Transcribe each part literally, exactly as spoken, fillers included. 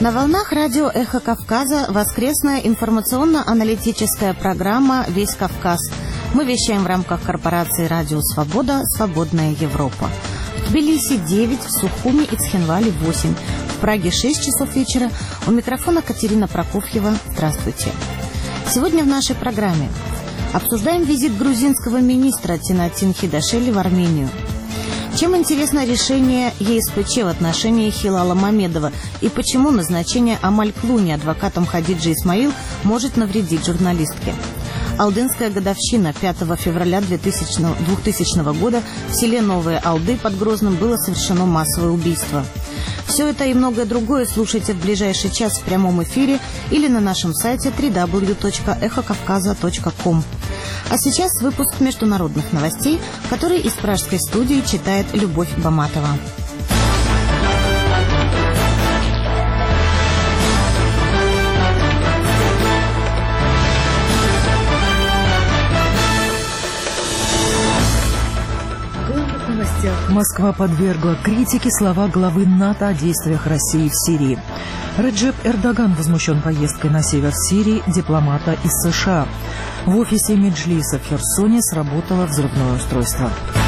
На волнах радио «Эхо Кавказа» воскресная информационно-аналитическая программа «Весь Кавказ». Мы вещаем в рамках корпорации «Радио Свобода. Свободная Европа». В Тбилиси девять, в Сухуми и Цхинвале восемь, в Праге шесть часов вечера. У микрофона Катерина Прокофьева. Здравствуйте. Сегодня в нашей программе обсуждаем визит грузинского министра Тинатин Хидашели в Армению. Чем интересно решение ЕСПЧ в отношении Хилала Мамедова и почему назначение Амаль Клуни адвокатом Хадиджи Исмаил может навредить журналистке? Алдынская годовщина пятого февраля двухтысячного года в селе Новые Алды под Грозным было совершено массовое убийство. Все это и многое другое слушайте в ближайший час в прямом эфире или на нашем сайте дабл ю дабл ю дабл ю точка эхо кавказа точка ком. А сейчас выпуск международных новостей, который из пражской студии читает Любовь Баматова. Москва подвергла критике слова главы НАТО о действиях России в Сирии. Реджеп Эрдоган возмущен поездкой на север Сирии дипломата из США. В офисе Меджлиса в Херсоне сработало взрывное устройство.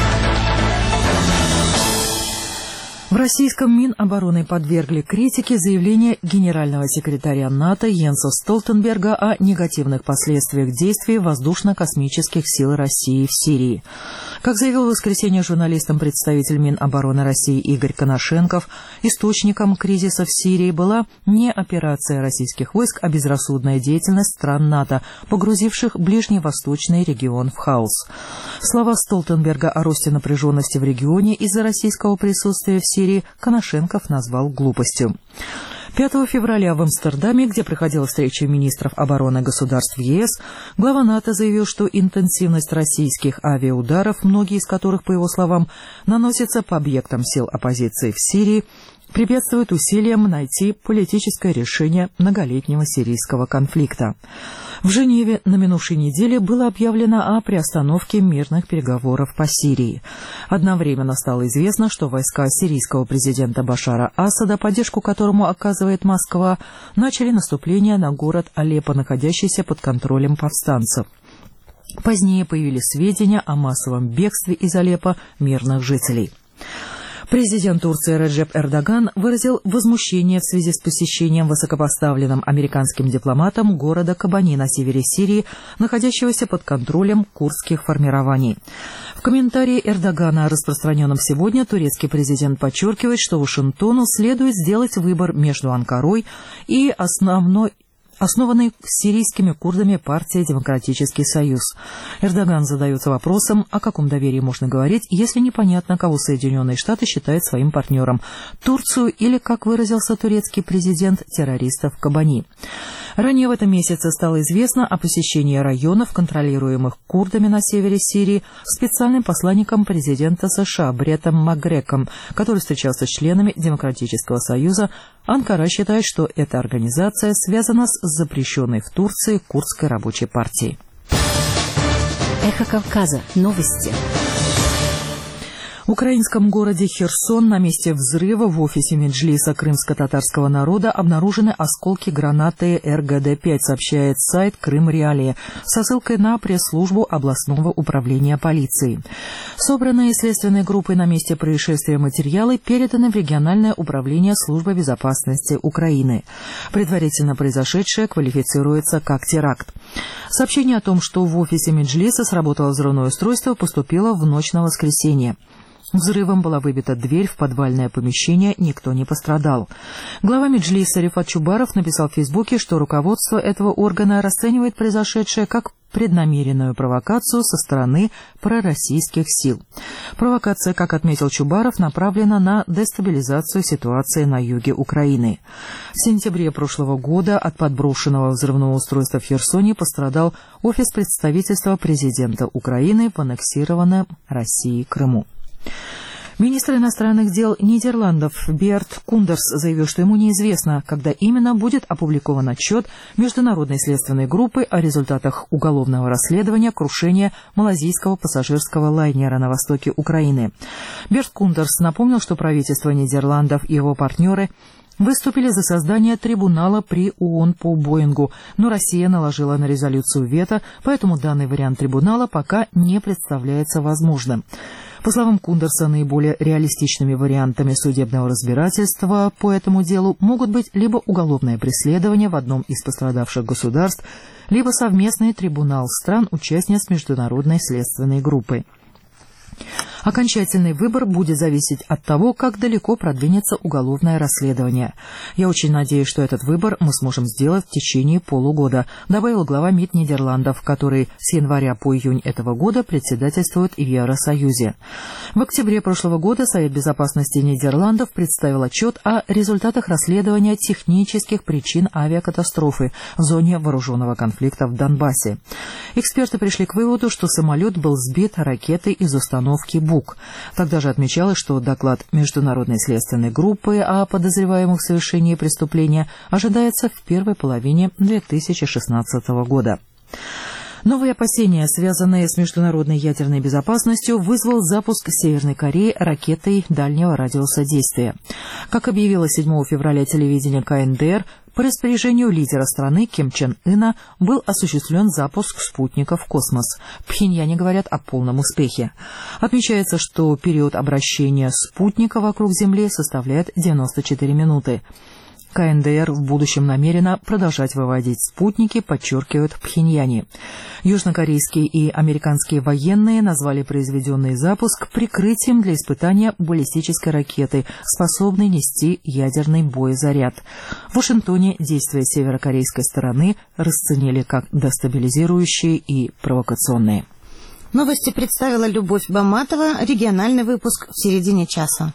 В российском Минобороны подвергли критике заявление генерального секретаря НАТО Йенса Столтенберга о негативных последствиях действий воздушно-космических сил России в Сирии. Как заявил в воскресенье журналистам представитель Минобороны России Игорь Коношенков, источником кризиса в Сирии была не операция российских войск, а безрассудная деятельность стран НАТО, погрузивших ближневосточный регион в хаос. Слова Столтенберга о росте напряженности в регионе из-за российского присутствия в Сирии Коношенков назвал глупостью. пятого февраля в Амстердаме, где проходила встреча министров обороны государств ЕС, глава НАТО заявил, что интенсивность российских авиаударов, многие из которых, по его словам, наносятся по объектам сил оппозиции в Сирии, препятствует усилиям найти политическое решение многолетнего сирийского конфликта. В Женеве на минувшей неделе было объявлено о приостановке мирных переговоров по Сирии. Одновременно стало известно, что войска сирийского президента Башара Асада, поддержку которому оказывает Москва, начали наступление на город Алеппо, находящийся под контролем повстанцев. Позднее появились сведения о массовом бегстве из Алеппо мирных жителей. Президент Турции Реджеп Эрдоган выразил возмущение в связи с посещением высокопоставленным американским дипломатом города Кобани на севере Сирии, находящегося под контролем курдских формирований. В комментарии Эрдогана, распространенном сегодня, турецкий президент подчеркивает, что Вашингтону следует сделать выбор между Анкарой и основной основанной сирийскими курдами партия «Демократический союз». Эрдоган задается вопросом, о каком доверии можно говорить, если непонятно, кого Соединенные Штаты считают своим партнером – Турцию или, как выразился турецкий президент, террористов Кобани. Ранее в этом месяце стало известно о посещении районов, контролируемых курдами на севере Сирии, специальным посланником президента США Бреттом Макгреком, который встречался с членами Демократического союза. Анкара считает, что эта организация связана с запрещенной в Турции курдской рабочей партией. Эхо Кавказа. Новости. В украинском городе Херсон на месте взрыва в офисе Меджлиса крымско-татарского народа обнаружены осколки гранаты эр гэ дэ пять, сообщает сайт Крым Реалии со ссылкой на пресс-службу областного управления полиции. Собранные следственной группой на месте происшествия материалы переданы в региональное управление службы безопасности Украины. Предварительно произошедшее квалифицируется как теракт. Сообщение о том, что в офисе Меджлиса сработало взрывное устройство, поступило в ночь на воскресенье. Взрывом была выбита дверь в подвальное помещение, никто не пострадал. Глава Меджлиса Рифат Чубаров написал в Фейсбуке, что руководство этого органа расценивает произошедшее как преднамеренную провокацию со стороны пророссийских сил. Провокация, как отметил Чубаров, направлена на дестабилизацию ситуации на юге Украины. В сентябре прошлого года от подброшенного взрывного устройства в Херсоне пострадал офис представительства президента Украины в аннексированном Россией Крыму. Министр иностранных дел Нидерландов Берт Кундерс заявил, что ему неизвестно, когда именно будет опубликован отчет Международной следственной группы о результатах уголовного расследования крушения малазийского пассажирского лайнера на востоке Украины. Берт Кундерс напомнил, что правительство Нидерландов и его партнеры выступили за создание трибунала при ООН по Боингу, но Россия наложила на резолюцию вето, поэтому данный вариант трибунала пока не представляется возможным. По словам Кундерса, наиболее реалистичными вариантами судебного разбирательства по этому делу могут быть либо уголовное преследование в одном из пострадавших государств, либо совместный трибунал стран-участниц международной следственной группы. Окончательный выбор будет зависеть от того, как далеко продвинется уголовное расследование. Я очень надеюсь, что этот выбор мы сможем сделать в течение полугода, добавил глава МИД Нидерландов, который с января по июнь этого года председательствует в Евросоюзе. В октябре прошлого года Совет безопасности Нидерландов представил отчет о результатах расследования технических причин авиакатастрофы в зоне вооруженного конфликта в Донбассе. Эксперты пришли к выводу, что самолет был сбит ракетой из установки «Бук». Тогда же отмечалось, что доклад Международной следственной группы о подозреваемых в совершении преступления ожидается в первой половине две тысячи шестнадцатого года. Новые опасения, связанные с международной ядерной безопасностью, вызвал запуск Северной Кореи ракетой дальнего радиуса действия. Как объявило седьмого февраля телевидение ка эн дэ эр, по распоряжению лидера страны Ким Чен Ына был осуществлен запуск спутника в космос. В Пхеньяне говорят о полном успехе. Отмечается, что период обращения спутника вокруг Земли составляет девяносто четыре минуты. ка эн дэ эр в будущем намерена продолжать выводить спутники, подчеркивают в Пхеньяне. Южнокорейские и американские военные назвали произведенный запуск прикрытием для испытания баллистической ракеты, способной нести ядерный боезаряд. В Вашингтоне действия северокорейской стороны расценили как дестабилизирующие и провокационные. Новости представила Любовь Баматова. Региональный выпуск в середине часа.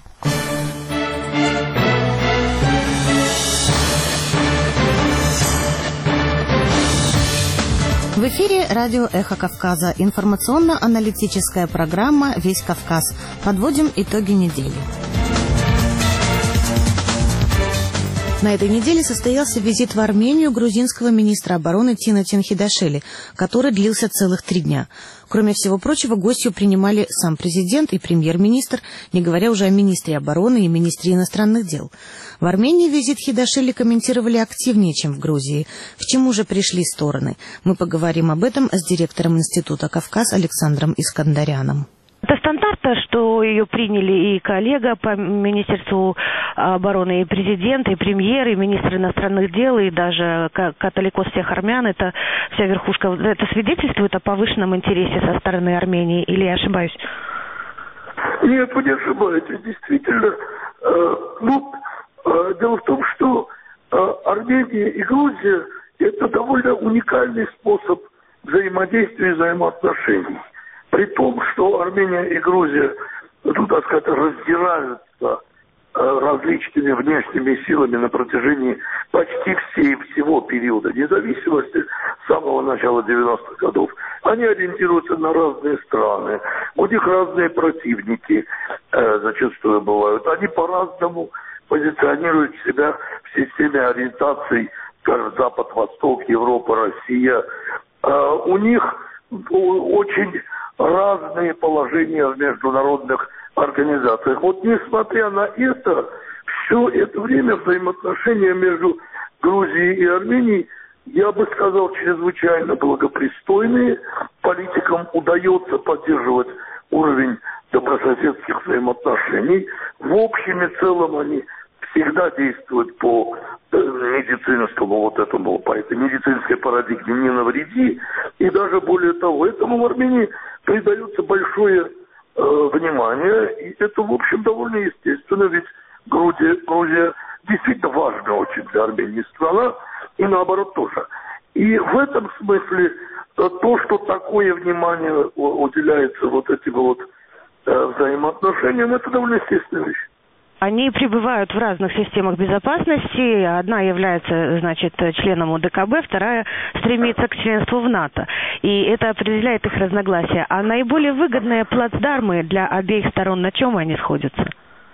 В эфире радио «Эхо Кавказа». Информационно-аналитическая программа «Весь Кавказ». Подводим итоги недели. На этой неделе состоялся визит в Армению грузинского министра обороны Тина Тинхидашвили, который длился целых три дня. Кроме всего прочего, гостью принимали сам президент и премьер-министр, не говоря уже о министре обороны и министре иностранных дел. В Армении визит Хидашвили комментировали активнее, чем в Грузии. К чему же пришли стороны? Мы поговорим об этом с директором Института «Кавказ» Александром Искандаряном. Это стандартно, что ее приняли и коллега по Министерству обороны, и президент, и премьер, и министр иностранных дел, и даже католикос всех армян. Это вся верхушка. Это свидетельствует о повышенном интересе со стороны Армении, или я ошибаюсь? Нет, вы не ошибаетесь. Действительно, э, ну, э, дело в том, что э, Армения и Грузия – это довольно уникальный способ взаимодействия и взаимоотношений. При том, что Армения и Грузия, ну, так сказать, раздираются э, различными внешними силами на протяжении почти всей, всего периода независимости с самого начала девяностых годов. Они ориентируются на разные страны, у них разные противники э, зачастую бывают. Они по-разному позиционируют себя в системе ориентаций, скажем, Запад-Восток, Европа, Россия. Э, у них очень разные положения в международных организациях. Вот несмотря на это, все это время взаимоотношения между Грузией и Арменией, я бы сказал, чрезвычайно благопристойные. Политикам удается поддерживать уровень добрососедских взаимоотношений. В общем и целом они всегда действуют по медицинскому вот этому, по этой медицинской парадигме «не навреди». И даже более того, этому в Армении придается большое э, внимание. И это, в общем, довольно естественно, ведь Грузия, Грузия действительно важная очень для Армении страна, и наоборот тоже. И в этом смысле то, что такое внимание уделяется вот этим вот э, взаимоотношениям, это довольно естественная вещь. Они пребывают в разных системах безопасности. Одна является, значит, членом о дэ ка бэ, вторая стремится к членству в НАТО. И это определяет их разногласия. А наиболее выгодные плацдармы для обеих сторон, на чем они сходятся?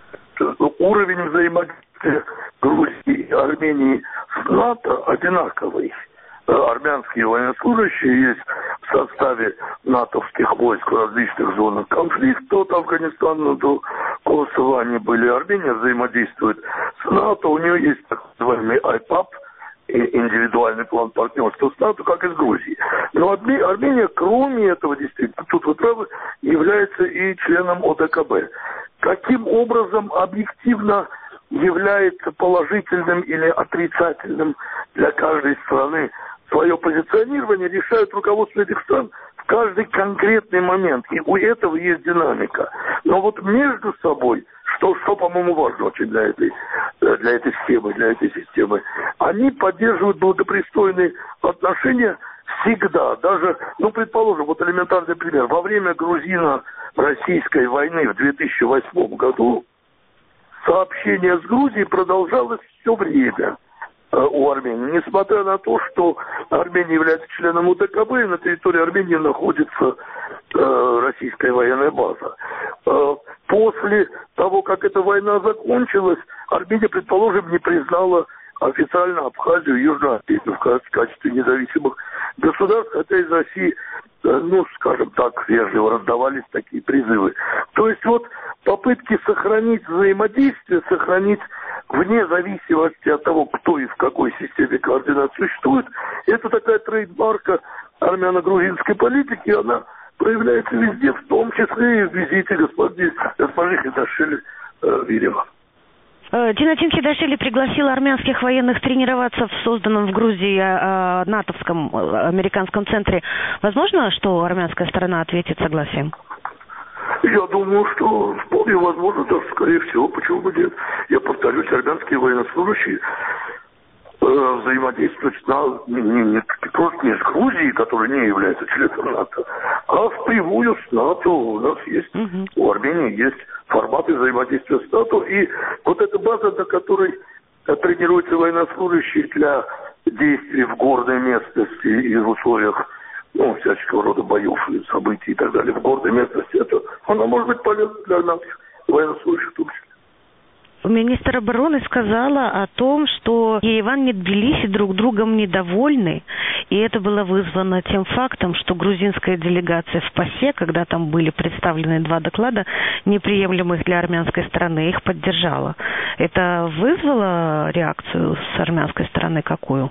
Уровень взаимодействия Грузии и Армении с НАТО одинаковый. Армянские военнослужащие есть в составе натовских войск в различных зонах конфликта, от Афганистана до голосования были. Армения взаимодействует с НАТО, у нее есть так называемый ай пап, индивидуальный план партнерства с НАТО, как и с Грузией. Но Армения, кроме этого, действительно, тут вы правы, является и членом о дэ ка бэ. Каким образом объективно является положительным или отрицательным для каждой страны свое позиционирование, решают руководство этих стран в каждый конкретный момент. И у этого есть динамика. Но вот между собой, что, что по-моему, важно очень для этой, для этой схемы, для этой системы, они поддерживают благопристойные отношения всегда. Даже, ну, предположим, вот элементарный пример. Во время грузино-российской войны в две тысячи восьмом году сообщение с Грузией продолжалось все время у Армении. Несмотря на то, что Армения является членом о дэ ка бэ, и на территории Армении находится э, российская военная база. Э, после того, как эта война закончилась, Армения, предположим, не признала официально Абхазию и Южную Осетию в качестве независимых государств, хотя из России, э, ну, скажем так, вежливо раздавались такие призывы. То есть вот попытки сохранить взаимодействие, сохранить вне зависимости от того, кто и в какой системе координат существует, это такая трейдмарка армяно-грузинской политики, она проявляется везде, в том числе и в визите госпожи, госпожи Хидашвили э, Вирева. Тинатин Хидашвили пригласил армянских военных тренироваться в созданном в Грузии э, натовском э, американском центре. Возможно, что армянская сторона ответит согласием? Я думаю, что вполне возможно, даже скорее всего, почему бы нет. Я повторюсь, армянские военнослужащие э, взаимодействуют с НАТО, не, не, не, просто не с Грузией, которая не является членом НАТО, а впрямую с НАТО. У нас есть, угу. у Армении есть форматы взаимодействия с НАТО. И вот эта база, на которой тренируются военнослужащие для действий в горной местности и в условиях, ну, всяческого рода боев, событий и так далее, в горной местности, это, она может быть полезна для нас, военнослужащих в том числе. Министр обороны сказала о том, что Ереван и Тбилиси друг другом недовольны, и это было вызвано тем фактом, что грузинская делегация в ПАСЕ, когда там были представлены два доклада, неприемлемых для армянской стороны, их поддержала. Это вызвало реакцию с армянской стороны какую?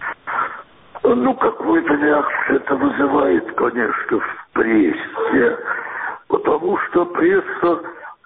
Ну, какую-то реакцию это вызывает, конечно, в прессе, потому что пресса,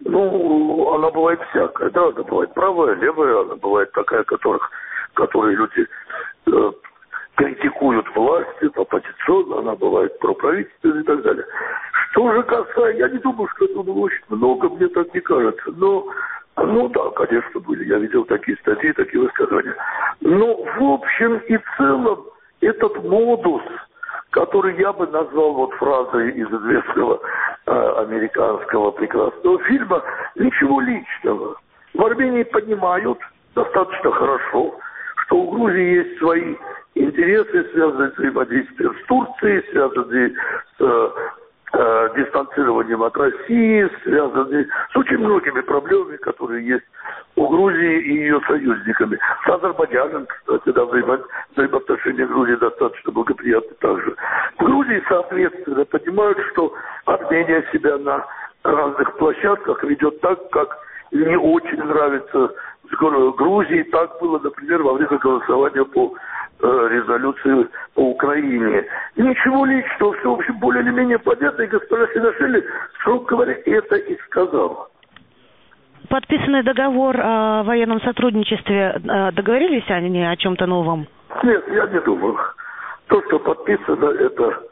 ну, она бывает всякая, да, она бывает правая, левая, она бывает такая, которых, которые люди э, критикуют власти, оппозиционно, она бывает проправительственная и так далее. Что же касается, я не думаю, что это было очень много, мне так не кажется, но, ну да, конечно, были, я видел такие статьи, такие высказывания. Но в общем и целом, этот модус, который я бы назвал вот фразой из известного э, американского прекрасного фильма, ничего личного. В Армении понимают достаточно хорошо, что у Грузии есть свои интересы, связанные с взаимодействием с Турцией, связанные с э, э, дистанцированием от России, связанные с очень многими проблемами, которые есть у Грузии и ее союзниками. С Азербайджаном, кстати, да, взаимо- взаимоотношения Грузии достаточно благоприятны также. В Грузии, соответственно, понимают, что Армения себя на разных площадках ведет так, как не очень нравится Грузии. Так было, например, во время голосования по э, резолюции по Украине. Ничего личного, все, в общем, более или менее понятно, и госпожа Хидашвили, строго говоря, это и сказала. Подписанный договор о военном сотрудничестве, договорились они о чем-то новом? Нет, я не думаю. То, что подписано, это,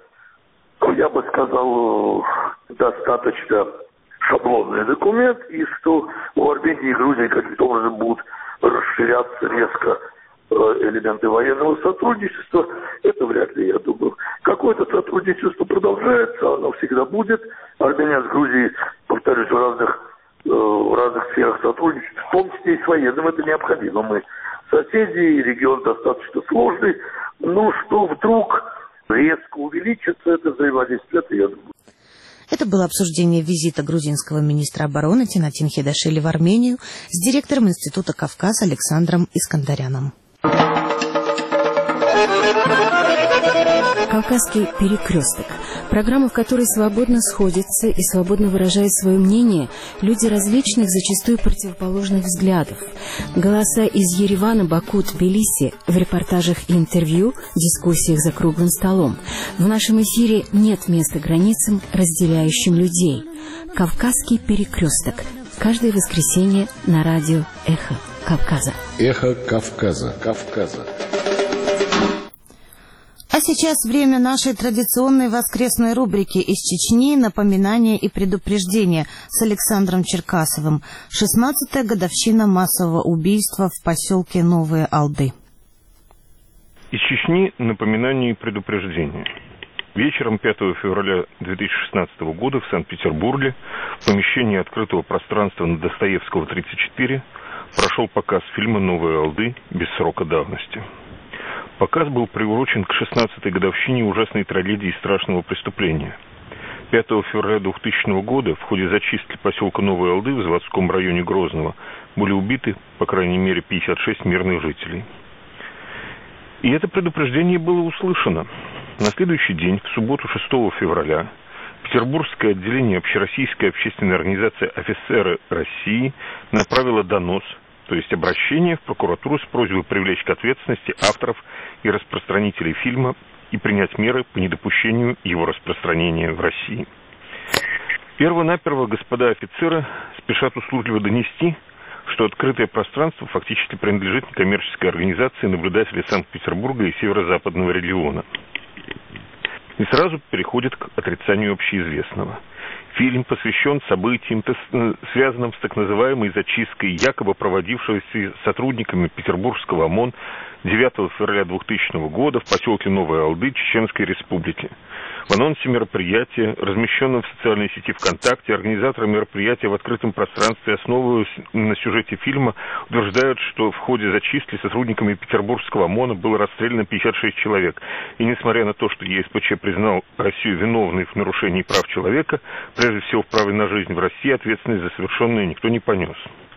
я бы сказал, достаточно шаблонный документ, и что у Армении и Грузии каким-то образом будут расширяться резко элементы военного сотрудничества, это вряд ли, я думаю. Какое-то сотрудничество продолжается, оно всегда будет. Армения с Грузией, повторюсь, в разных в разных сферах сотрудничества, в том числе и с военным, это необходимо. Мы соседи, и регион достаточно сложный, но что вдруг резко увеличится это взаимодействие, это я думаю. Это было обсуждение визита грузинского министра обороны Тинатин Хидашвили в Армению с директором Института Кавказ Александром Искандаряном. Кавказский перекресток. Программа, в которой свободно сходятся и свободно выражают свое мнение люди различных, зачастую противоположных взглядов. Голоса из Еревана, Баку, Тбилиси в репортажах и интервью, дискуссиях за круглым столом. В нашем эфире нет места границам, разделяющим людей. Кавказский перекресток. Каждое воскресенье на радио «Эхо Кавказа». «Эхо Кавказа». Кавказа. А сейчас время нашей традиционной воскресной рубрики из Чечни «Напоминания и предупреждения» с Александром Черкасовым. шестнадцатая годовщина массового убийства в поселке Новые Алды. Из Чечни напоминания и предупреждения. Вечером пятого февраля две тысячи шестнадцатого года в Санкт-Петербурге в помещении открытого пространства на Достоевского, тридцать четыре, прошел показ фильма «Новые Алды» без срока давности. Показ был приурочен к шестнадцатой годовщине ужасной трагедии и страшного преступления. пятого февраля двухтысячного года в ходе зачистки поселка Новые Алды в заводском районе Грозного были убиты, по крайней мере, пятьдесят шесть мирных жителей. И это предупреждение было услышано. На следующий день, в субботу шестого февраля, Петербургское отделение Общероссийской общественной организации «Офицеры России» направило донос, то есть обращение в прокуратуру с просьбой привлечь к ответственности авторов и распространителей фильма и принять меры по недопущению его распространения в России. Перво-наперво господа офицеры спешат услужливо донести, что открытое пространство фактически принадлежит некоммерческой организации наблюдателей Санкт-Петербурга и северо-западного региона. И сразу переходит к отрицанию общеизвестного. Фильм посвящен событиям, связанным с так называемой зачисткой, якобы проводившейся сотрудниками петербургского ОМОН девятого февраля двухтысячного года в поселке Новые Алды Чеченской Республики. В анонсе мероприятия, размещенном в социальной сети ВКонтакте, организаторы мероприятия в открытом пространстве, основываясь на сюжете фильма, утверждают, что в ходе зачистки сотрудниками петербургского ОМОНа было расстреляно пятьдесят шесть человек. И несмотря на то, что ЕСПЧ признал Россию виновной в нарушении прав человека, прежде всего в праве на жизнь в России, ответственность за совершенное никто не понес.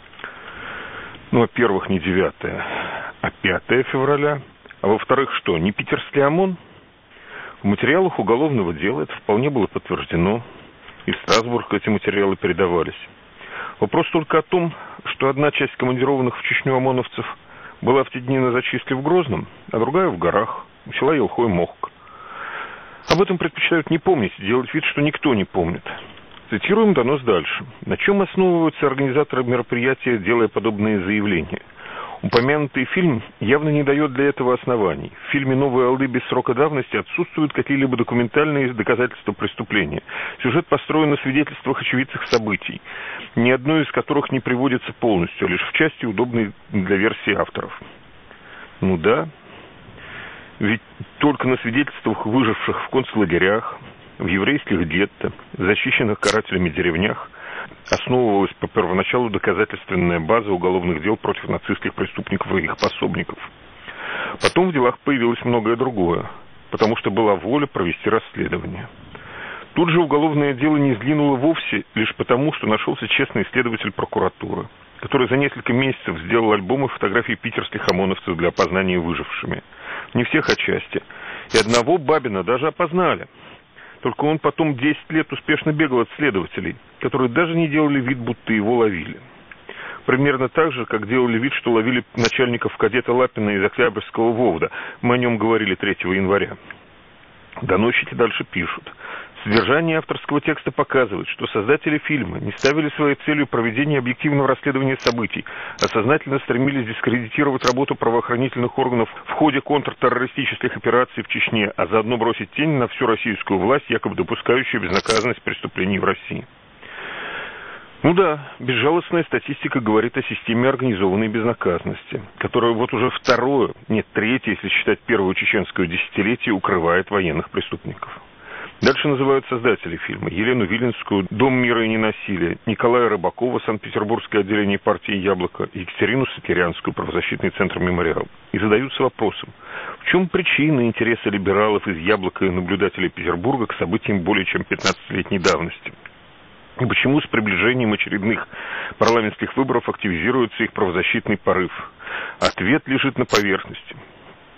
Ну, во-первых, не девятое, а пятое февраля. А во-вторых, что, не питерский ОМОН? В материалах уголовного дела это вполне было подтверждено, и в Страсбург эти материалы передавались. Вопрос только о том, что одна часть командированных в Чечню ОМОНовцев была в те дни на зачистке в Грозном, а другая в горах, у села Елхой-Мохк. Об этом предпочитают не помнить, делать вид, что никто не помнит. Цитируем донос дальше. На чем основываются организаторы мероприятия, делая подобные заявления? Упомянутый фильм явно не дает для этого оснований. В фильме «Новые Алды» без срока давности отсутствуют какие-либо документальные доказательства преступления. Сюжет построен на свидетельствах очевидцев событий, ни одно из которых не приводится полностью, а лишь в части, удобной для версии авторов. Ну да, ведь только на свидетельствах выживших в концлагерях, в еврейских гетто, зачищенных карателями деревнях, основывалась по первоначалу доказательственная база уголовных дел против нацистских преступников и их пособников. Потом в делах появилось многое другое, потому что была воля провести расследование. Тут же уголовное дело не сдвинуло вовсе лишь потому, что нашелся честный следователь прокуратуры, который за несколько месяцев сделал альбомы фотографий питерских ОМОНовцев для опознания выжившими. Не всех отчасти. И одного Бабина даже опознали. Только он потом десять лет успешно бегал от следователей, которые даже не делали вид, будто его ловили. Примерно так же, как делали вид, что ловили начальников кадета Лапина из Октябрьского ВОВДа. Мы о нем говорили третьего января. Доносчики дальше пишут. Содержание авторского текста показывает, что создатели фильма не ставили своей целью проведение объективного расследования событий, а сознательно стремились дискредитировать работу правоохранительных органов в ходе контртеррористических операций в Чечне, а заодно бросить тень на всю российскую власть, якобы допускающую безнаказанность преступлений в России. Ну да, безжалостная статистика говорит о системе организованной безнаказанности, которая вот уже второе, нет, третье, если считать первую чеченскую десятилетие, укрывает военных преступников. Дальше называют создатели фильма: Елену Виленскую, «Дом мира и ненасилия», Николая Рыбакова, Санкт-Петербургское отделение партии «Яблоко», Екатерину Сатирянскую, правозащитный центр «Мемориал». И задаются вопросом: в чем причина интереса либералов из «Яблока» и наблюдателей Петербурга к событиям более чем пятнадцатилетней давности? И почему с приближением очередных парламентских выборов активизируется их правозащитный порыв? Ответ лежит на поверхности.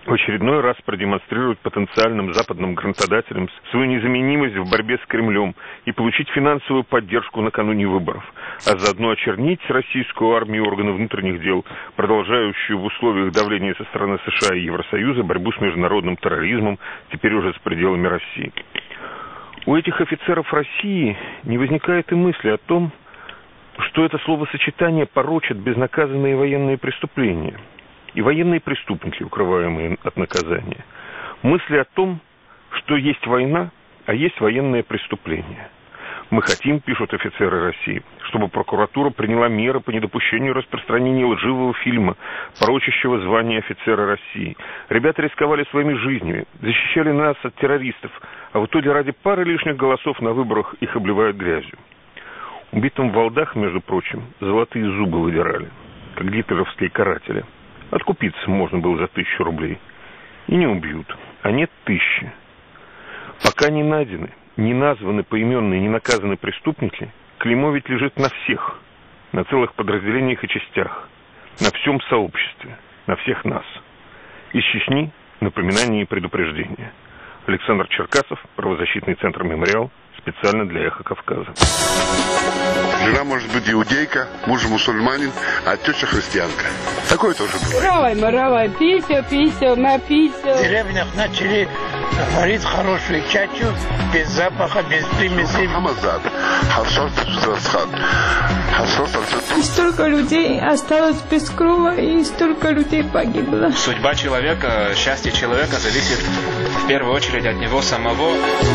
в очередной раз продемонстрировать потенциальным западным грантодателям свою незаменимость в борьбе с Кремлем и получить финансовую поддержку накануне выборов, а заодно очернить российскую армию и органы внутренних дел, продолжающую в условиях давления со стороны США и Евросоюза борьбу с международным терроризмом, теперь уже за пределами России. У этих офицеров России не возникает и мысли о том, что это словосочетание порочит безнаказанные военные преступления и военные преступники, укрываемые от наказания. Мысли о том, что есть война, а есть военное преступление. Мы хотим, пишут офицеры России, чтобы прокуратура приняла меры по недопущению распространения лживого фильма, порочащего звание офицера России. Ребята рисковали своими жизнями, защищали нас от террористов, а в итоге ради пары лишних голосов на выборах их обливают грязью. Убитым в Валдах, между прочим, золотые зубы выдирали, как гитлеровские каратели. Откупиться можно было за тысячу рублей. И не убьют. А нет тысячи. Пока не найдены, не названы поименные, не наказаны преступники, клеймо ведь лежит на всех, на целых подразделениях и частях, на всем сообществе, на всех нас. Из Чечни напоминание и предупреждение. Александр Черкасов, правозащитный центр «Мемориал», специально для «Эхо Кавказа». Жена может быть иудейка, муж мусульманин, а теща христианка. Такое тоже бывает. Равай, маравай, пися, пися, напися. В деревнях начали варить хорошую чачу, без запаха, без примесей. Хамазад, Харшот Расхан, И столько людей осталось без крова, и столько людей погибло. Судьба человека, счастье человека зависит в первую очередь от него самого.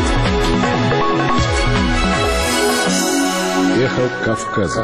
Эхо Кавказа.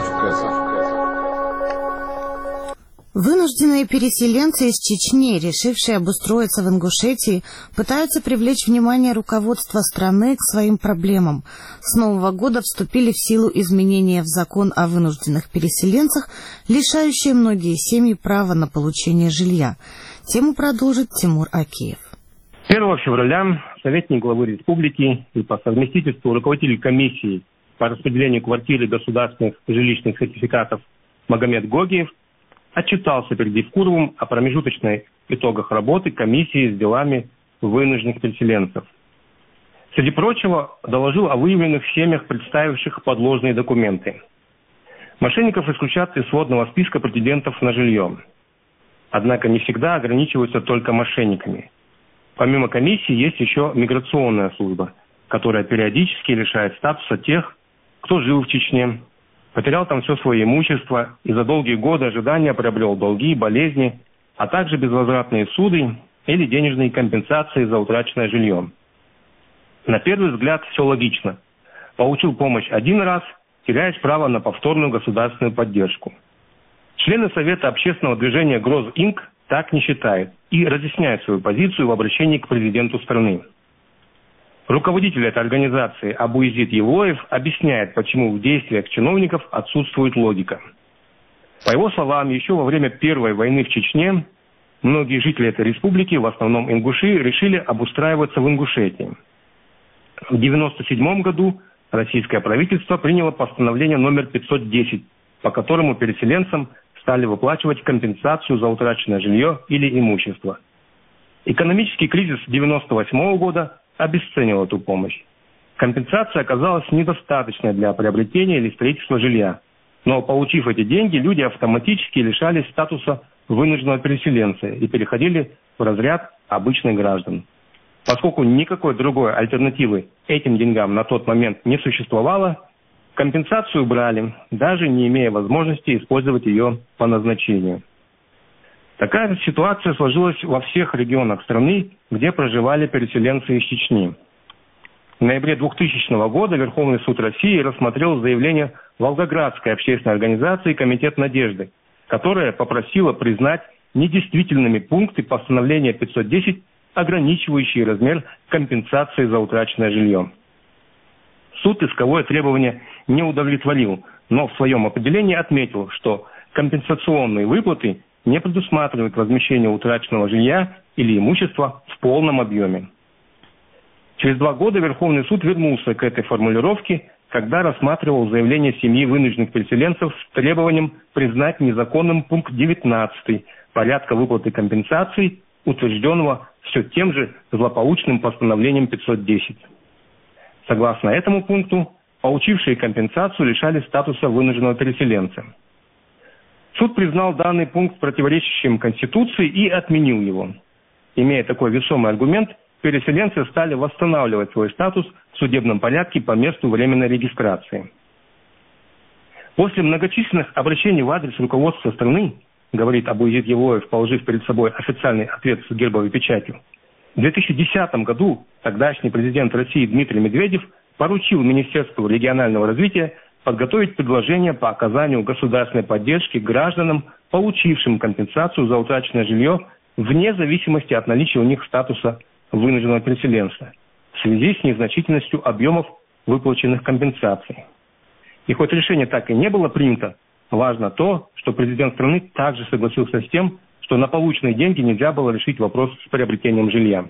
Вынужденные переселенцы из Чечни, решившие обустроиться в Ингушетии, пытаются привлечь внимание руководства страны к своим проблемам. С нового года вступили в силу изменения в закон о вынужденных переселенцах, лишающие многие семьи права на получение жилья. Тему продолжит Тимур Акиев. первого февраля советник главы республики и по совместительству руководитель комиссии по распределению квартир и государственных жилищных сертификатов Магомед Гогиев отчитался перед Евкуровым о промежуточных итогах работы комиссии с делами вынужденных переселенцев. Среди прочего, доложил о выявленных семьях, представивших подложные документы. Мошенников исключат из сводного списка претендентов на жилье. Однако не всегда ограничиваются только мошенниками. Помимо комиссии есть еще миграционная служба, которая периодически лишает статуса тех, кто жил в Чечне, потерял там все свое имущество и за долгие годы ожидания приобрел долги, болезни, а также безвозвратные суды или денежные компенсации за утраченное жилье. На первый взгляд все логично. Получил помощь один раз, теряешь право на повторную государственную поддержку. Члены Совета общественного движения «Гроз-Инк» так не считают и разъясняют свою позицию в обращении к президенту страны. Руководитель этой организации Абуизид Евлоев объясняет, почему в действиях чиновников отсутствует логика. По его словам, еще во время Первой войны в Чечне многие жители этой республики, в основном ингуши, решили обустраиваться в Ингушетии. В девяносто седьмом году российское правительство приняло постановление номер пятьсот десять, по которому переселенцам стали выплачивать компенсацию за утраченное жилье или имущество. Экономический кризис девяносто восьмого года обесценил эту помощь. Компенсация оказалась недостаточной для приобретения или строительства жилья. Но, получив эти деньги, люди автоматически лишались статуса вынужденного переселенца и переходили в разряд обычных граждан. Поскольку никакой другой альтернативы этим деньгам на тот момент не существовало, компенсацию брали, даже не имея возможности использовать ее по назначению. Такая ситуация сложилась во всех регионах страны, где проживали переселенцы из Чечни. В ноябре двухтысячного года Верховный суд России рассмотрел заявление Волгоградской общественной организации «Комитет Надежды», которая попросила признать недействительными пункты постановления пятьсот десять, ограничивающие размер компенсации за утраченное жилье. Суд исковое требование не удовлетворил, но в своем определении отметил, что компенсационные выплаты не предусматривают возмещение утраченного жилья или имущества в полном объеме. Через два года Верховный суд вернулся к этой формулировке, когда рассматривал заявление семьи вынужденных переселенцев с требованием признать незаконным пункт девятнадцатый порядка выплаты компенсаций утвержденного все тем же злополучным постановлением пятьсот десять. Согласно этому пункту, получившие компенсацию лишались статуса вынужденного переселенца. Суд признал данный пункт противоречащим Конституции и отменил его. Имея такой весомый аргумент, переселенцы стали восстанавливать свой статус в судебном порядке по месту временной регистрации. После многочисленных обращений в адрес руководства страны, говорит Абуизид Евлоев, положив перед собой официальный ответ с гербовой печатью, в две тысячи десятом году тогдашний президент России Дмитрий Медведев поручил Министерству регионального развития подготовить предложение по оказанию государственной поддержки гражданам, получившим компенсацию за утраченное жилье, вне зависимости от наличия у них статуса вынужденного переселенца, в связи с незначительностью объемов выплаченных компенсаций. И хоть решение так и не было принято, важно то, что президент страны также согласился с тем, что на полученные деньги нельзя было решить вопрос с приобретением жилья.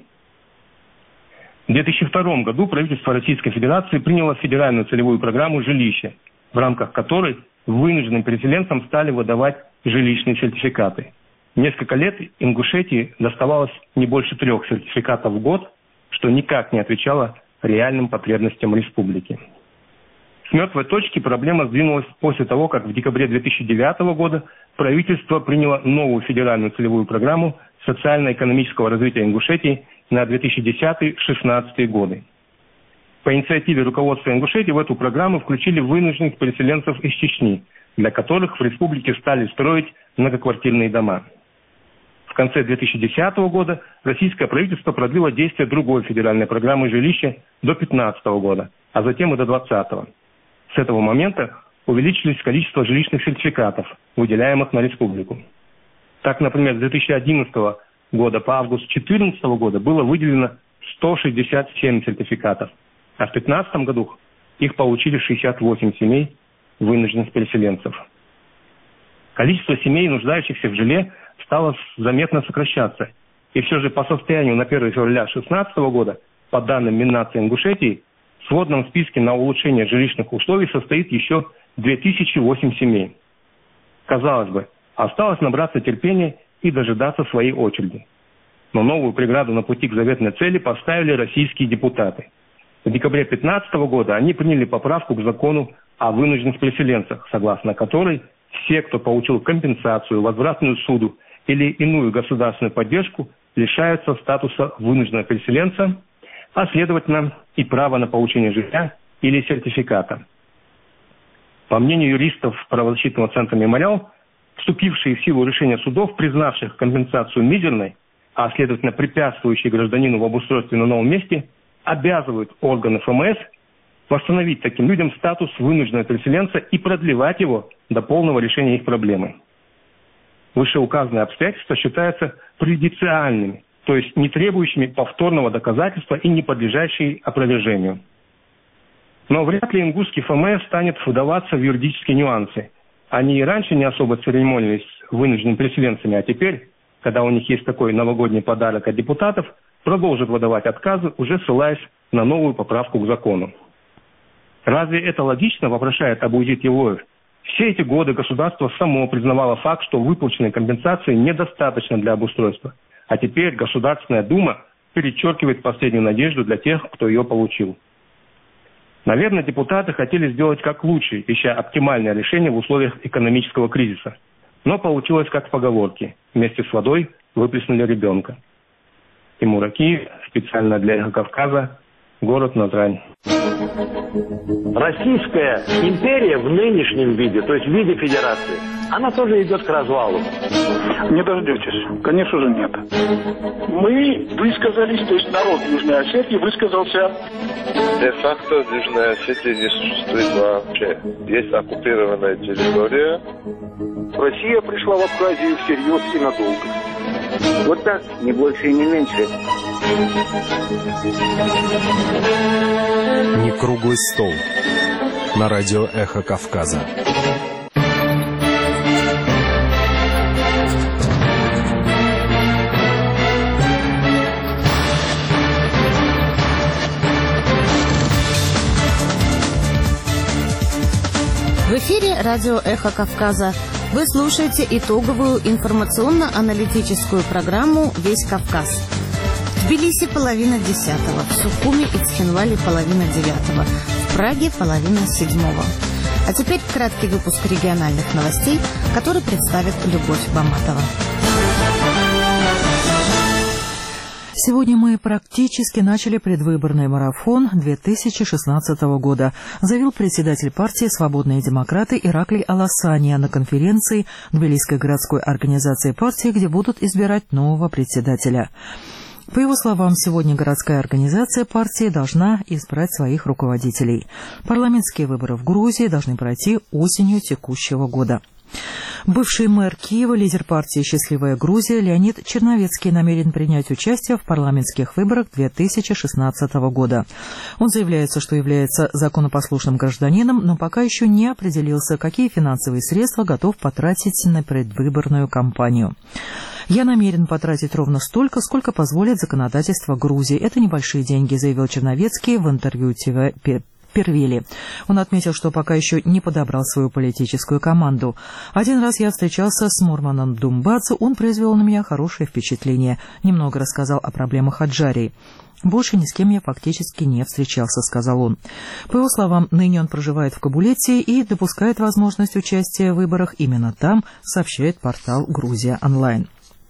В две тысячи втором году правительство Российской Федерации приняло федеральную целевую программу «Жилище», в рамках которой вынужденным переселенцам стали выдавать жилищные сертификаты. Несколько лет Ингушетии доставалось не больше трех сертификатов в год, что никак не отвечало реальным потребностям республики. С мертвой точки проблема сдвинулась после того, как в декабре две тысячи девятого года правительство приняло новую федеральную целевую программу социально-экономического развития Ингушетии на две тысячи десятый — две тысячи шестнадцатый годы. По инициативе руководства Ингушетии в эту программу включили вынужденных переселенцев из Чечни, для которых в республике стали строить многоквартирные дома. В конце две тысячи десятого года российское правительство продлило действие другой федеральной программы «Жилище» до две тысячи пятнадцатого года, а затем и до две тысячи двадцатого. С этого момента увеличились количество жилищных сертификатов, выделяемых на республику. Так, например, с две тысячи одиннадцатого года по август две тысячи четырнадцатого года было выделено сто шестьдесят семь сертификатов, а в две тысячи пятнадцатом году их получили шестьдесят восемь семей вынужденных переселенцев. Количество семей, нуждающихся в жилье, стало заметно сокращаться. И все же по состоянию на первое февраля две тысячи шестнадцатого года, по данным Миннации Ингушетии, в сводном списке на улучшение жилищных условий состоит еще две тысячи восемь семей. Казалось бы, осталось набраться терпения и дожидаться своей очереди. Но новую преграду на пути к заветной цели поставили российские депутаты. В декабре две тысячи пятнадцатого года они приняли поправку к закону о вынужденных переселенцах, согласно которой все, кто получил компенсацию, возвратную суду или иную государственную поддержку, лишаются статуса вынужденного переселенца, а следовательно и права на получение жилья или сертификата. По мнению юристов правозащитного центра «Мемориал», вступившие в силу решения судов, признавших компенсацию мизерной, а следовательно препятствующие гражданину в обустройстве на новом месте, обязывают органы эф эм эс восстановить таким людям статус вынужденного переселенца и продлевать его до полного решения их проблемы. Вышеуказанные обстоятельства считаются преюдициальными, то есть не требующими повторного доказательства и не подлежащими опровержению. Но вряд ли ингушский эф эм эс станет вдаваться в юридические нюансы. Они и раньше не особо церемонились вынужденными переселенцами, а теперь, когда у них есть такой новогодний подарок от депутатов, продолжат выдавать отказы, уже ссылаясь на новую поправку к закону. Разве это логично, вопрошает Абуизид Евлоев? Все эти годы государство само признавало факт, что выплаченной компенсации недостаточно для обустройства. А теперь Государственная Дума перечеркивает последнюю надежду для тех, кто ее получил. Наверное, депутаты хотели сделать как лучше, ища оптимальное решение в условиях экономического кризиса. Но получилось как в поговорке: вместе с водой выплеснули ребенка. Тимур Акиев, специально для «Эхо Кавказа», город Назрань. Российская империя в нынешнем виде, то есть в виде федерации, она тоже идет к развалу. Не дождетесь. Конечно же нет. Мы высказались, то есть народ Южной Осетии высказался. Де-факто Южная Осетия не существует вообще. Есть оккупированная территория. Россия пришла в Абхазию всерьез и надолго. Вот так, не больше и не меньше. Не круглый стол. На радио «Эхо Кавказа». В эфире радио «Эхо Кавказа». Вы слушаете итоговую информационно-аналитическую программу «Весь Кавказ». В Тбилиси половина десятого, в Сухуми и Цхинвале половина девятого, в Праге половина седьмого. А теперь краткий выпуск региональных новостей, который представит Любовь Баматова. Сегодня мы практически начали предвыборный марафон две тысячи шестнадцатого года, заявил председатель партии «Свободные демократы» Ираклий Аласания на конференции Тбилисской городской организации партии, где будут избирать нового председателя. По его словам, сегодня городская организация партии должна избрать своих руководителей. Парламентские выборы в Грузии должны пройти осенью текущего года. Бывший мэр Киева, лидер партии «Счастливая Грузия» Леонид Черновецкий намерен принять участие в парламентских выборах две тысячи шестнадцатого года. Он заявляется, что является законопослушным гражданином, но пока еще не определился, какие финансовые средства готов потратить на предвыборную кампанию. «Я намерен потратить ровно столько, сколько позволит законодательство Грузии. Это небольшие деньги», заявил Черновецкий в интервью ТВ Первили. Он отметил, что пока еще не подобрал свою политическую команду. «Один раз я встречался с Мурманом Думбадзе, он произвел на меня хорошее впечатление. Немного рассказал о проблемах Аджарии. Больше ни с кем я фактически не встречался», — сказал он. По его словам, ныне он проживает в Кабулете и допускает возможность участия в выборах именно там, сообщает портал «Грузия онлайн».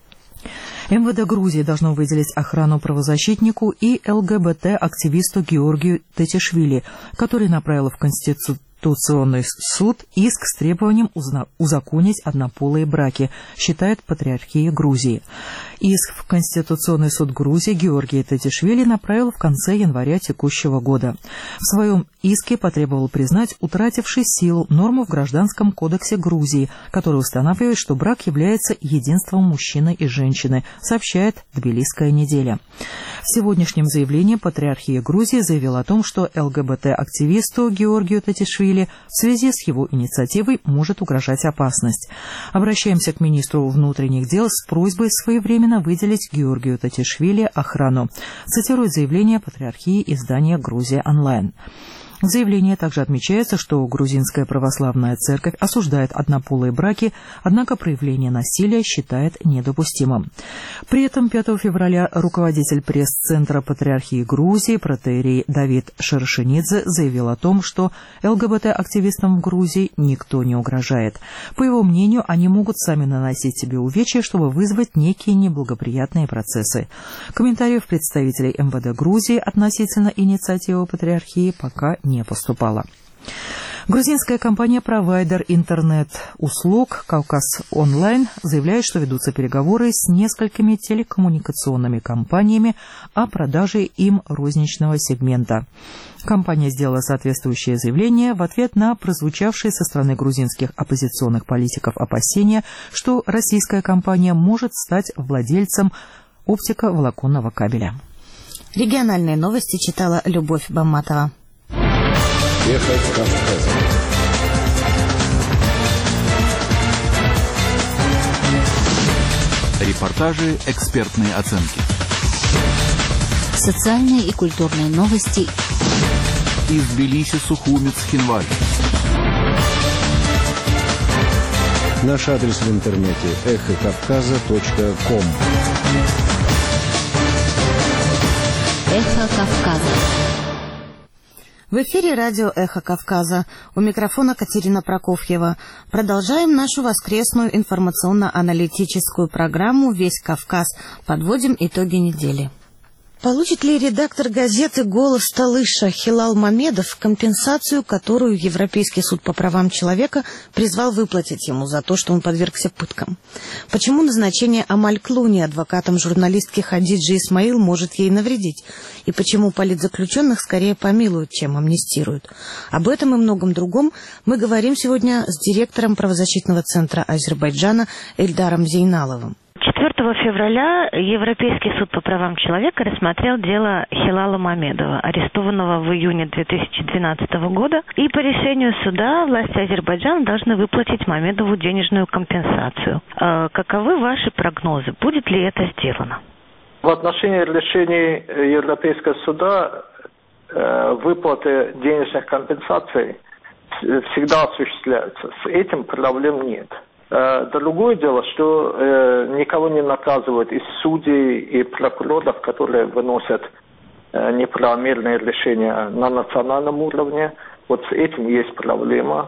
МВД Грузии должно выделить охрану правозащитнику и ЛГБТ-активисту Георгию Тетишвили, который направил в Конституционный суд иск с требованием узаконить однополые браки, считает Патриархия Грузии. Иск в Конституционный суд Грузии Георгий Тетишвили направил в конце января текущего года. В своем иске потребовал признать утратившей силу норму в Гражданском кодексе Грузии, которая устанавливает, что брак является единством мужчины и женщины, сообщает Тбилисская неделя. В сегодняшнем заявлении Патриархия Грузии заявила о том, что ЛГБТ-активисту Георгию Тетишвили в связи с его инициативой может угрожать опасность. «Обращаемся к министру внутренних дел с просьбой своевременно выделить Георгию Тетишвили охрану», цитирует заявление Патриархии издания «Грузия онлайн». В заявлении также отмечается, что грузинская православная церковь осуждает однополые браки, однако проявление насилия считает недопустимым. При этом пятого февраля руководитель пресс-центра Патриархии Грузии протоиерей Давид Шаршенидзе заявил о том, что ЛГБТ-активистам в Грузии никто не угрожает. По его мнению, они могут сами наносить себе увечья, чтобы вызвать некие неблагоприятные процессы. Комментариев представителей МВД Грузии относительно инициативы Патриархии пока не не поступало. Грузинская компания-провайдер интернет-услуг «Кавказ Онлайн» заявляет, что ведутся переговоры с несколькими телекоммуникационными компаниями о продаже им розничного сегмента. Компания сделала соответствующее заявление в ответ на прозвучавшие со стороны грузинских оппозиционных политиков опасения, что российская компания может стать владельцем оптиковолоконного кабеля. Региональные новости читала Любовь Баматова. Эхо Кавказа. Репортажи, экспертные оценки. Социальные и культурные новости. Из Тбилиси, Сухуми, Цхинвали. Наш адрес в интернете эхо кавказа точка ком. Эхо Кавказа. В эфире радио «Эхо Кавказа». У микрофона Катерина Прокофьева. Продолжаем нашу воскресную информационно-аналитическую программу «Весь Кавказ». Подводим итоги недели. Получит ли редактор газеты «Голос Талыша» Хилал Мамедов компенсацию, которую Европейский суд по правам человека призвал выплатить ему за то, что он подвергся пыткам? Почему назначение Амаль Клуни адвокатом журналистки Хадиджи Исмаил может ей навредить? И почему политзаключенных скорее помилуют, чем амнистируют? Об этом и многом другом мы говорим сегодня с директором правозащитного центра Азербайджана Эльдаром Зейналовым. четвёртого февраля Европейский суд по правам человека рассмотрел дело Хилала Мамедова, арестованного в июне две тысячи двенадцатого года, и по решению суда власти Азербайджана должны выплатить Мамедову денежную компенсацию. Э, каковы ваши прогнозы? Будет ли это сделано? В отношении решений Европейского суда э, выплаты денежных компенсаций всегда осуществляются. С этим проблем нет. Э, другое дело, что э, никого не наказывают из судей и прокуроров, которые выносят э, неправомерные решения на национальном уровне. Вот с этим есть проблема.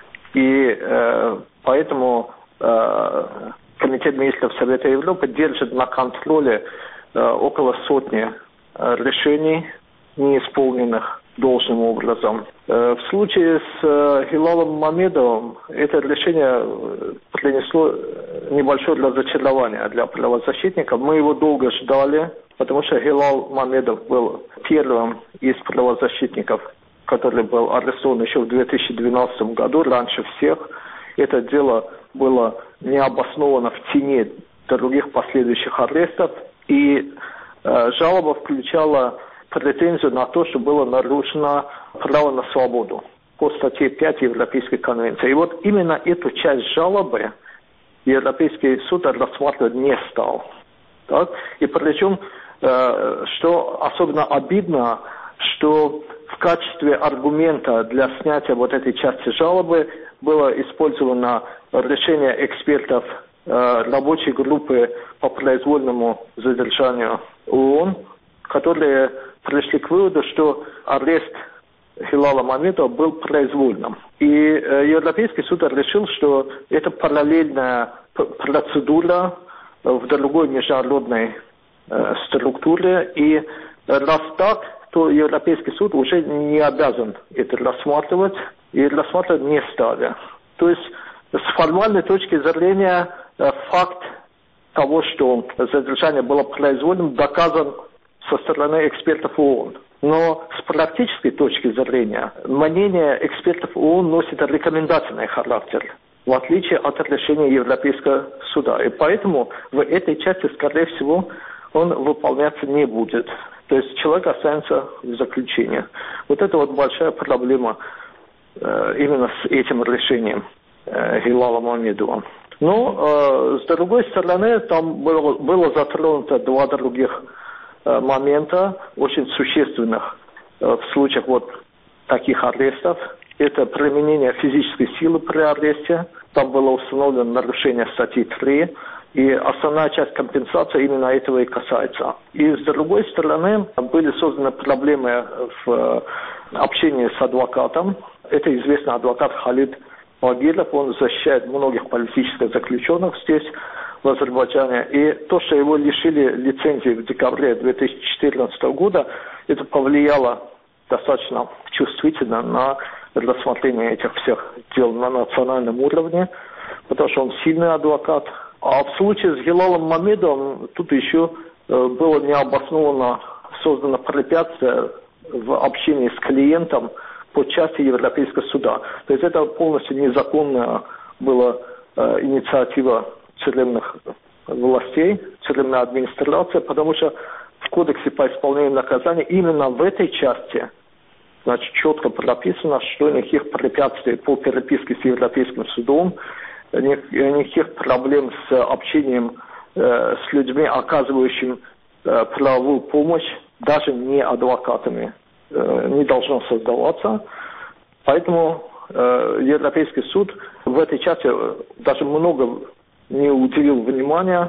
И э, поэтому э, Комитет министров Совета Европы держит на контроле э, около сотни э, решений, неисполненных должным образом. Э, в случае с э, Хилалом Мамедовым это решение принесло небольшое разочарование для правозащитников. Мы его долго ждали, потому что Хилал Мамедов был первым из правозащитников, который был арестован еще в две тысячи двенадцатом году, раньше всех. Это дело было не обосновано в тени других последующих арестов. И э, жалоба включала претензию на то, что было нарушено право на свободу по статье пять Европейской конвенции. И вот именно эту часть жалобы Европейский суд рассматривать не стал. Так? И причем, э, что особенно обидно, что в качестве аргумента для снятия вот этой части жалобы было использовано решение экспертов э, рабочей группы по произвольному задержанию ООН, которые пришли к выводу, что арест Хилала Мамедова был произвольным. И э, Европейский суд решил, что это параллельная процедура в другой международной э, структуре. И раз так, то Европейский суд уже не обязан это рассматривать, и рассматривать не стали. То есть с формальной точки зрения э, факт того, что задержание было произвольным, доказан со стороны экспертов ООН. Но с практической точки зрения мнение экспертов ООН носит рекомендательный характер, в отличие от решения Европейского суда. И поэтому в этой части, скорее всего, он выполняться не будет. То есть человек останется в заключении. Вот это вот большая проблема э, именно с этим решением э, Хилала Мамедова. Но, э, с другой стороны, там было, было затронуто два других э, момента, очень существенных э, в случаях вот таких арестов. Это применение физической силы при аресте. Там было установлено нарушение статьи три. И основная часть компенсации именно этого и касается. И с другой стороны, были созданы проблемы в общении с адвокатом. Это известный адвокат Халид Багиров. Он защищает многих политических заключенных здесь, в Азербайджане. И то, что его лишили лицензии в декабре две тысячи четырнадцатого года, это повлияло достаточно чувствительно на рассмотрение этих всех дел на национальном уровне, потому что он сильный адвокат. А в случае с Хилалом Мамедовым тут еще э, было необоснованно создано препятствие в общении с клиентом по части Европейского суда. То есть это полностью незаконная была э, инициатива тюремных властей, тюремной администрации, потому что в Кодексе по исполнению наказания именно в этой части, значит, четко прописано, что никаких препятствий по переписке с Европейским судом, никаких проблем с общением э, с людьми, оказывающими э, правовую помощь, даже не адвокатами, э, не должно создаваться. Поэтому э, Европейский суд в этой части даже много не уделил внимания.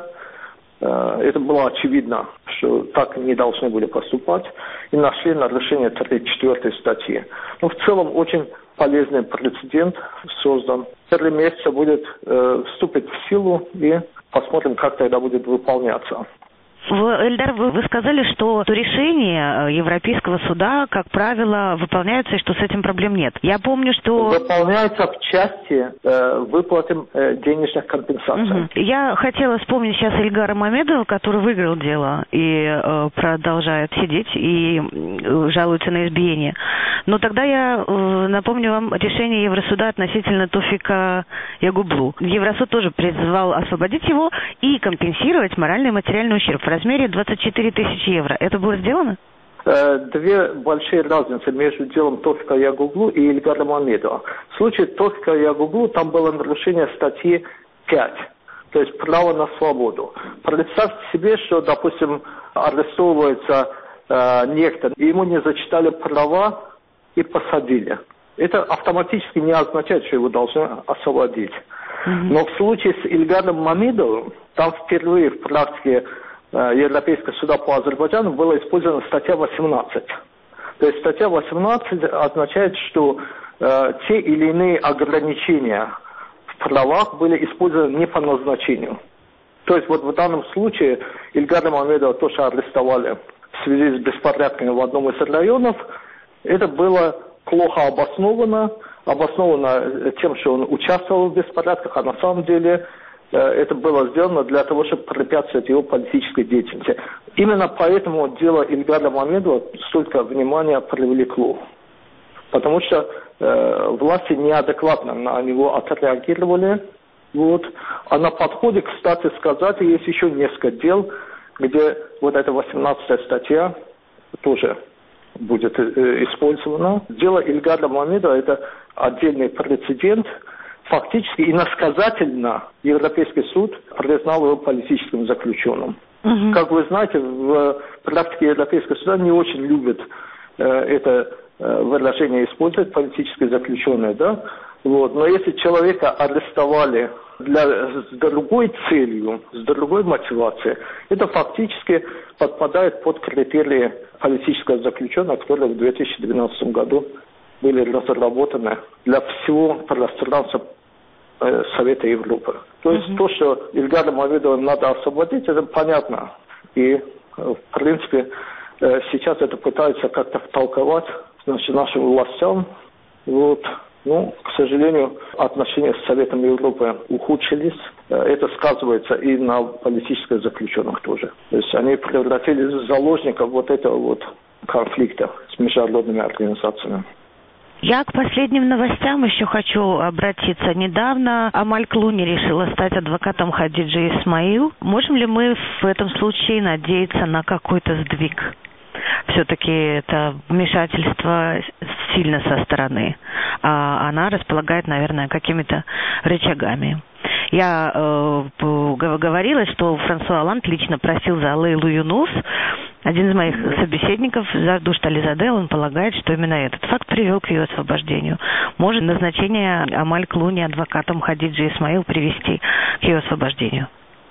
Э, это было очевидно, что так не должны были поступать. И нашли нарушение тридцать четвёртой статьи. Но в целом очень полезный прецедент создан. Три месяца будет э, вступить в силу, и посмотрим, как тогда будет выполняться. Эльдар, вы, вы сказали, что решения Европейского суда, как правило, выполняются, и что с этим проблем нет. Я помню, что... Выполняется в части э, выплаты э, денежных компенсаций. Угу. Я хотела вспомнить сейчас Ильгара Мамедова, который выиграл дело и э, продолжает сидеть, и э, жалуется на избиение. Но тогда я э, напомню вам решение Евросуда относительно Тофика Ягублу. Евросуд тоже призвал освободить его и компенсировать моральный и материальный ущерб в размере двадцать четыре тысячи евро. Это было сделано? Две большие разницы между делом Тофика Ягублу и Ильгара Мамедова. В случае Тофика Ягублу там было нарушение статьи пять, то есть право на свободу. Представьте себе, что, допустим, арестовывается э, некто, и ему не зачитали права и посадили. Это автоматически не означает, что его должны освободить. Но в случае с Ильгаром Мамедовым, там впервые в практике э, Европейского суда по Азербайджану была использована статья восемнадцать. То есть статья восемнадцать означает, что э, те или иные ограничения в правах были использованы не по назначению. То есть вот в данном случае Ильгара Мамедова тоже арестовали в связи с беспорядками в одном из районов. Это было плохо обосновано, обосновано тем, что он участвовал в беспорядках, а на самом деле э, это было сделано для того, чтобы препятствовать его политической деятельности. Именно поэтому дело Ильгара Мамедова столько внимания привлекло. Потому что э, власти неадекватно на него отреагировали. Вот. А на подходе, кстати сказать, есть еще несколько дел, где вот эта восемнадцатая статья тоже будет э, использована. Дело Ильгара Мамедова – это отдельный прецедент. Фактически иносказательно Европейский суд признал его политическим заключенным. Угу. Как вы знаете, в практике Европейского суда не очень любят э, это э, выражение использовать, политическое заключенное, да? Вот. Но если человека арестовали для, с другой целью, с другой мотивацией, это фактически подпадает под критерии политического заключенного, которые в две тысячи двенадцатом году были разработаны для всего пространства э, Совета Европы. То есть mm-hmm. то, что Ильгара Мамедова надо освободить, это понятно. И, э, в принципе, э, сейчас это пытаются как-то втолковать, значит, нашим властям. Вот. Ну, к сожалению, отношения с Советом Европы ухудшились. Это сказывается и на политических заключенных тоже. То есть они превратились в заложников вот этого вот конфликта с международными организациями. Я к последним новостям еще хочу обратиться. Недавно Амаль Клуни решила стать адвокатом Хадиджи Исмаил. Можем ли мы в этом случае надеяться на какой-то сдвиг? Все-таки это вмешательство сильно со стороны, а она располагает, наверное, какими-то рычагами. Я э, говорила, что Франсуа Олланд лично просил за Лейлу Юнус. Один из моих собеседников, Зардуш Тализаде, он полагает, что именно этот факт привел к ее освобождению. Может назначение Амаль Клуни адвокатом Хадиджи Исмаил привести к ее освобождению?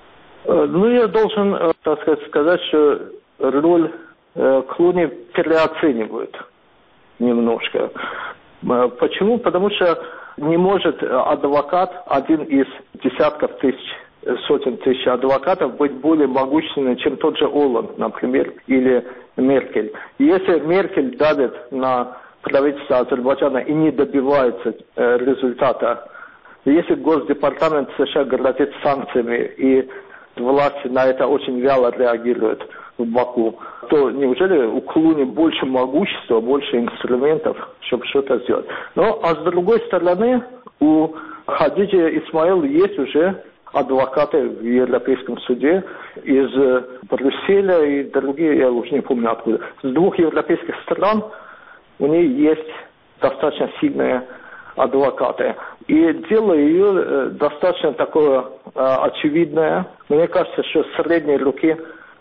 Ну, я должен, так сказать, сказать, что роль Клуни переоценивают немножко. Почему? Потому что не может адвокат, один из десятков тысяч, сотен тысяч адвокатов, быть более могущественным, чем тот же Олланд, например, или Меркель. Если Меркель давит на правительство Азербайджана и не добивается э, результата, если Госдепартамент США грозит санкциями и власти на это очень вяло реагируют в Баку, то неужели у Клуни больше могущества, больше инструментов, чтобы что-то сделать? Но, а с другой стороны, у Хадиджи Исмаил есть уже адвокаты в Европейском суде из Брюсселя и другие, я уже не помню откуда. С двух европейских стран у нее есть достаточно сильные адвокаты. И дело ее достаточно такое очевидное. Мне кажется, что с средней руки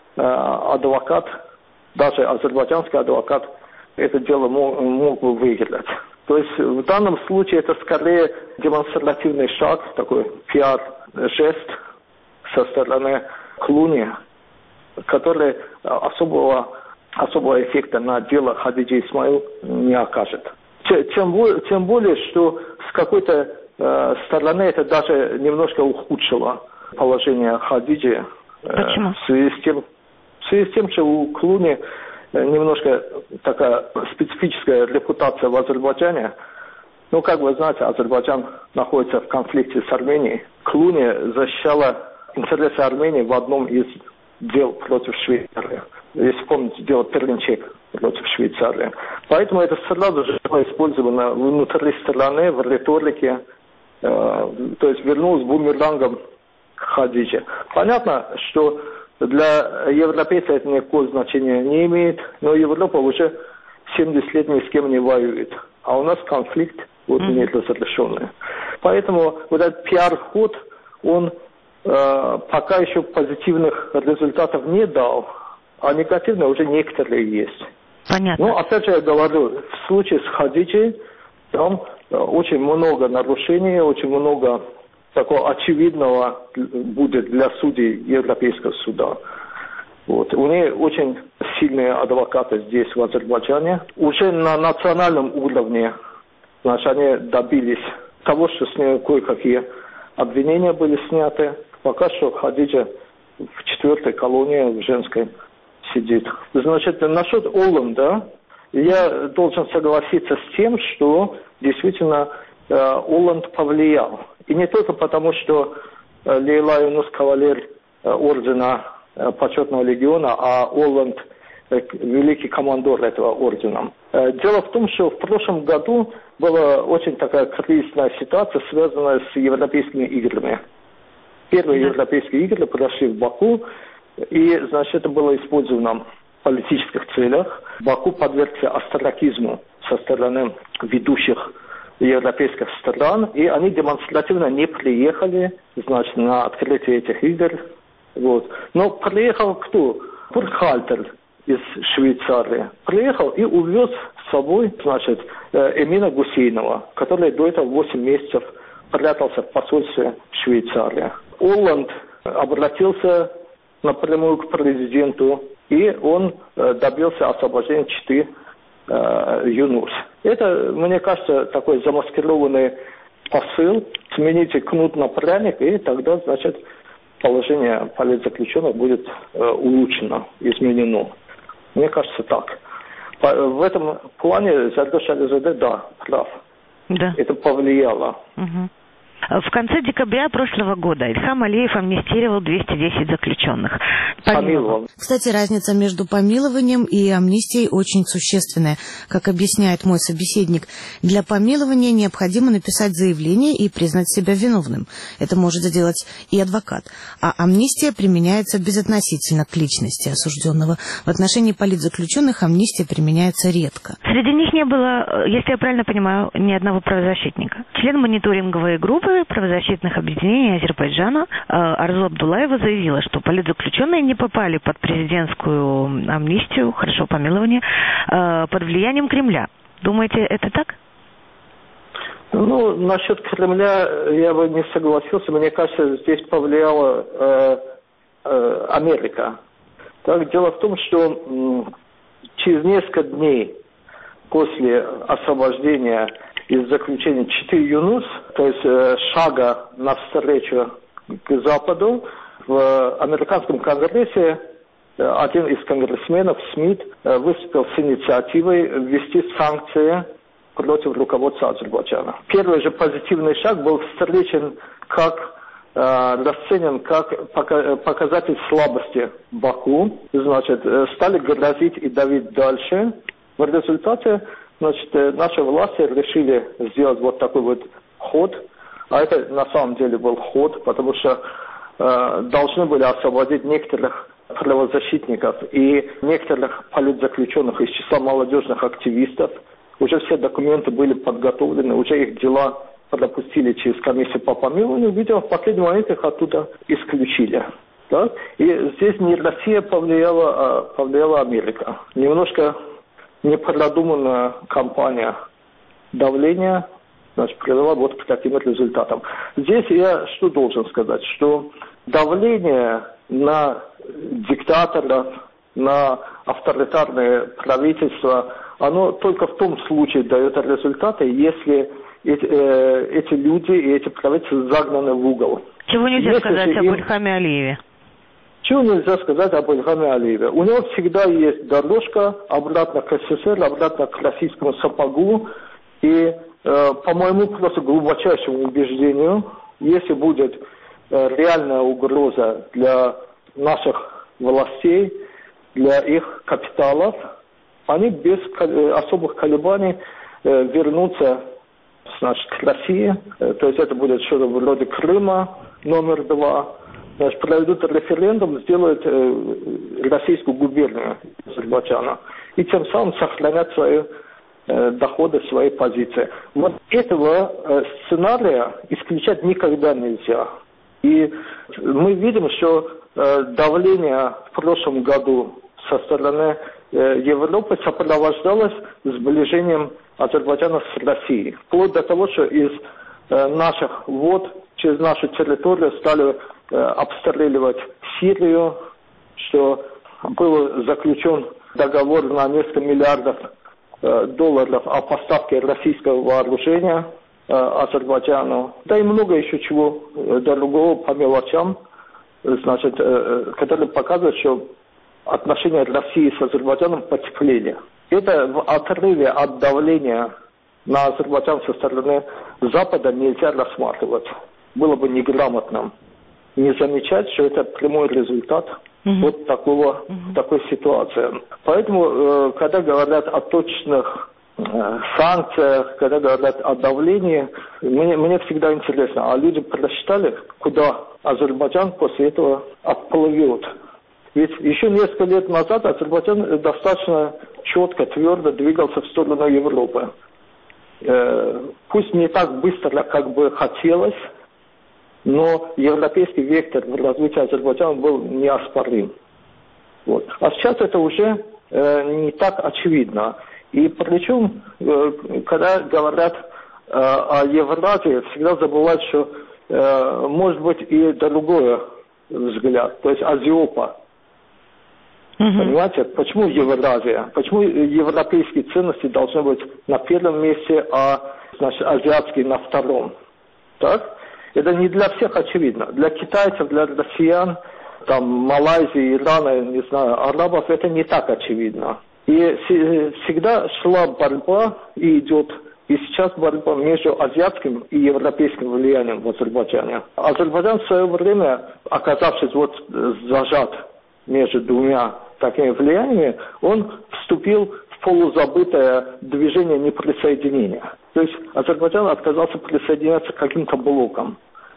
адвокат, даже азербайджанский адвокат, это дело мог, мог бы выиграть. То есть в данном случае это скорее демонстративный шаг, такой пиар-жест со стороны Клуни, который особого, особого эффекта на дело Хадиджи Исмаил не окажет. Тем, тем более, что с какой-то э, стороны это даже немножко ухудшило положение Хадиджи. Почему? Э, в связи с тем, в связи с тем, что у Клуни немножко такая специфическая репутация в Азербайджане. Ну, как вы знаете, Азербайджан находится в конфликте с Арменией. Клуни защищала интересы Армении в одном из дел против Швейцарии. Если помните, дело Перлинчек против Швейцарии. Поэтому это сразу же было использовано внутри страны, в риторике. Э, то есть вернулось бумерангом к Хадиджи. Понятно, что для европейцев это никакого значения не имеет, но Европа уже семьдесят лет ни с кем не воюет. А у нас конфликт вот mm-hmm. не разрешенный. Поэтому вот этот пиар-ход, он э, пока еще позитивных результатов не дал, а негативные уже некоторые есть. Понятно. Ну, опять же я говорю, в случае с Хадиджи там э, очень много нарушений, очень много такого очевидного будет для судей Европейского суда. Вот. У них очень сильные адвокаты здесь, в Азербайджане. Уже на национальном уровне, значит, они добились того, что с ней кое-какие обвинения были сняты. Пока что Хадиджа в четвертой колонии, в женской, сидит. Значит, насчет Оланда, я должен согласиться с тем, что действительно э, Оланд повлиял. И не только потому, что э, Лейла Юнус кавалер э, ордена э, почетного легиона, а Оланд э, великий командор этого ордена. Э, дело в том, что в прошлом году была очень такая кризисная ситуация, связанная с европейскими играми. Первые европейские игры прошли в Баку, и, значит, это было использовано в политических целях. Баку подвергся остракизму со стороны ведущих европейских стран, и они демонстративно не приехали, значит, на открытие этих игр. Вот. Но приехал кто? Буркхальтер из Швейцарии. Приехал и увез с собой, значит, Эмина Гусейнова, который до этого восемь месяцев прятался в посольстве Швейцарии. Оланд обратился напрямую к президенту, и он э, добился освобождения Читы э, Юнус. Это, мне кажется, такой замаскированный посыл. Смените кнут на пряник, и тогда, значит, положение политзаключенных будет э, улучшено, изменено. Мне кажется, так. По, в этом плане Зардош Ализаде, да, прав. Да. Это повлияло. Угу. В конце декабря прошлого года Ильхам Алиев амнистировал двести десять заключенных. Помиловал. Кстати, разница между помилованием и амнистией очень существенная. Как объясняет мой собеседник, для помилования необходимо написать заявление и признать себя виновным. Это может сделать и адвокат. А амнистия применяется безотносительно к личности осужденного. В отношении политзаключенных амнистия применяется редко. Среди них не было, если я правильно понимаю, ни одного правозащитника. Член мониторинговой группы правозащитных объединений Азербайджана Арзу Абдулаева заявила, что политзаключенные не попали под президентскую амнистию, хорошо, помилование, под влиянием Кремля. Думаете, это так? Ну, насчет Кремля я бы не согласился. Мне кажется, здесь повлияла э, э, Америка. Так, дело в том, что м, через несколько дней после освобождения из заключения Читы Юнус, то есть э, шага навстречу к Западу, в американском конгрессе э, один из конгрессменов, Смит, э, выступил с инициативой ввести санкции против руководства Азербайджана. Первый же позитивный шаг был встречен как э, расценен как показатель слабости Баку. Значит, э, стали грозить и давить дальше. В результате, значит, наши власти решили сделать вот такой вот ход, а это на самом деле был ход, потому что э, должны были освободить некоторых правозащитников и некоторых политзаключенных из числа молодежных активистов. Уже все документы были подготовлены, уже их дела пропустили через комиссию по помилованию, видимо, в последний момент их оттуда исключили. Да? И здесь не Россия повлияла, а повлияла Америка. Немножко непродуманная кампания давления, значит, привела вот к таким результатам. Здесь я что должен сказать, что давление на диктаторов, на авторитарные правительства, оно только в том случае дает результаты, если эти, э, эти люди и эти правительства загнаны в угол. Чего нельзя если сказать об им... Ильхаме Алиеве? Чего нельзя сказать об Ильхаме Алиеве? У него всегда есть дорожка обратно к СССР, обратно к российскому сапогу. И, э, по моему просто глубочайшему убеждению, если будет э, реальная угроза для наших властей, для их капиталов, они без особых колебаний э, вернутся, значит, к России. Э, то есть это будет что-то вроде Крыма номер два. Значит, проведут референдум, сделают э, российскую губернию Азербайджана. И тем самым сохранят свои э, доходы, свои позиции. Вот этого э, сценария исключать никогда нельзя. И мы видим, что э, давление в прошлом году со стороны э, Европы сопровождалось сближением Азербайджана с Россией. Вплоть до того, что из э, наших вод через нашу территорию стали э, обстреливать Сирию, что был заключен договор на несколько миллиардов э, долларов о поставке российского вооружения э, Азербайджану. Да и много еще чего э, другого по мелочам, значит, э, которые показывают, что отношения России с Азербайджаном потеплели. Это в отрыве от давления на Азербайджан со стороны Запада нельзя рассматривать. Было бы неграмотным не замечать, что это прямой результат mm-hmm. вот такого, mm-hmm. такой ситуации. Поэтому, э, когда говорят о точных э, санкциях, когда говорят о давлении, мне, мне всегда интересно, а люди просчитали, куда Азербайджан после этого отплывет? Ведь еще несколько лет назад Азербайджан достаточно четко, твердо двигался в сторону Европы. Э, пусть не так быстро, как бы хотелось, но европейский вектор в развитии Азербайджана был неоспорим. Вот. А сейчас это уже э, не так очевидно. И причем, э, когда говорят э, о Евразии, всегда забывают, что э, может быть и другой взгляд, то есть азиопа. Mm-hmm. Понимаете, почему Евразия? Почему европейские ценности должны быть на первом месте, а значит, азиатские на втором? Так? Это не для всех очевидно. Для китайцев, для россиян, там, Малайзии, Ирана, не знаю, арабов это не так очевидно. И всегда шла борьба и идет, и сейчас борьба между азиатским и европейским влиянием в Азербайджане. Азербайджан в свое время, оказавшись вот зажат между двумя такими влияниями, он вступил в полузабытое движение неприсоединения. То есть Азербайджан отказался присоединяться к каким-то блокам.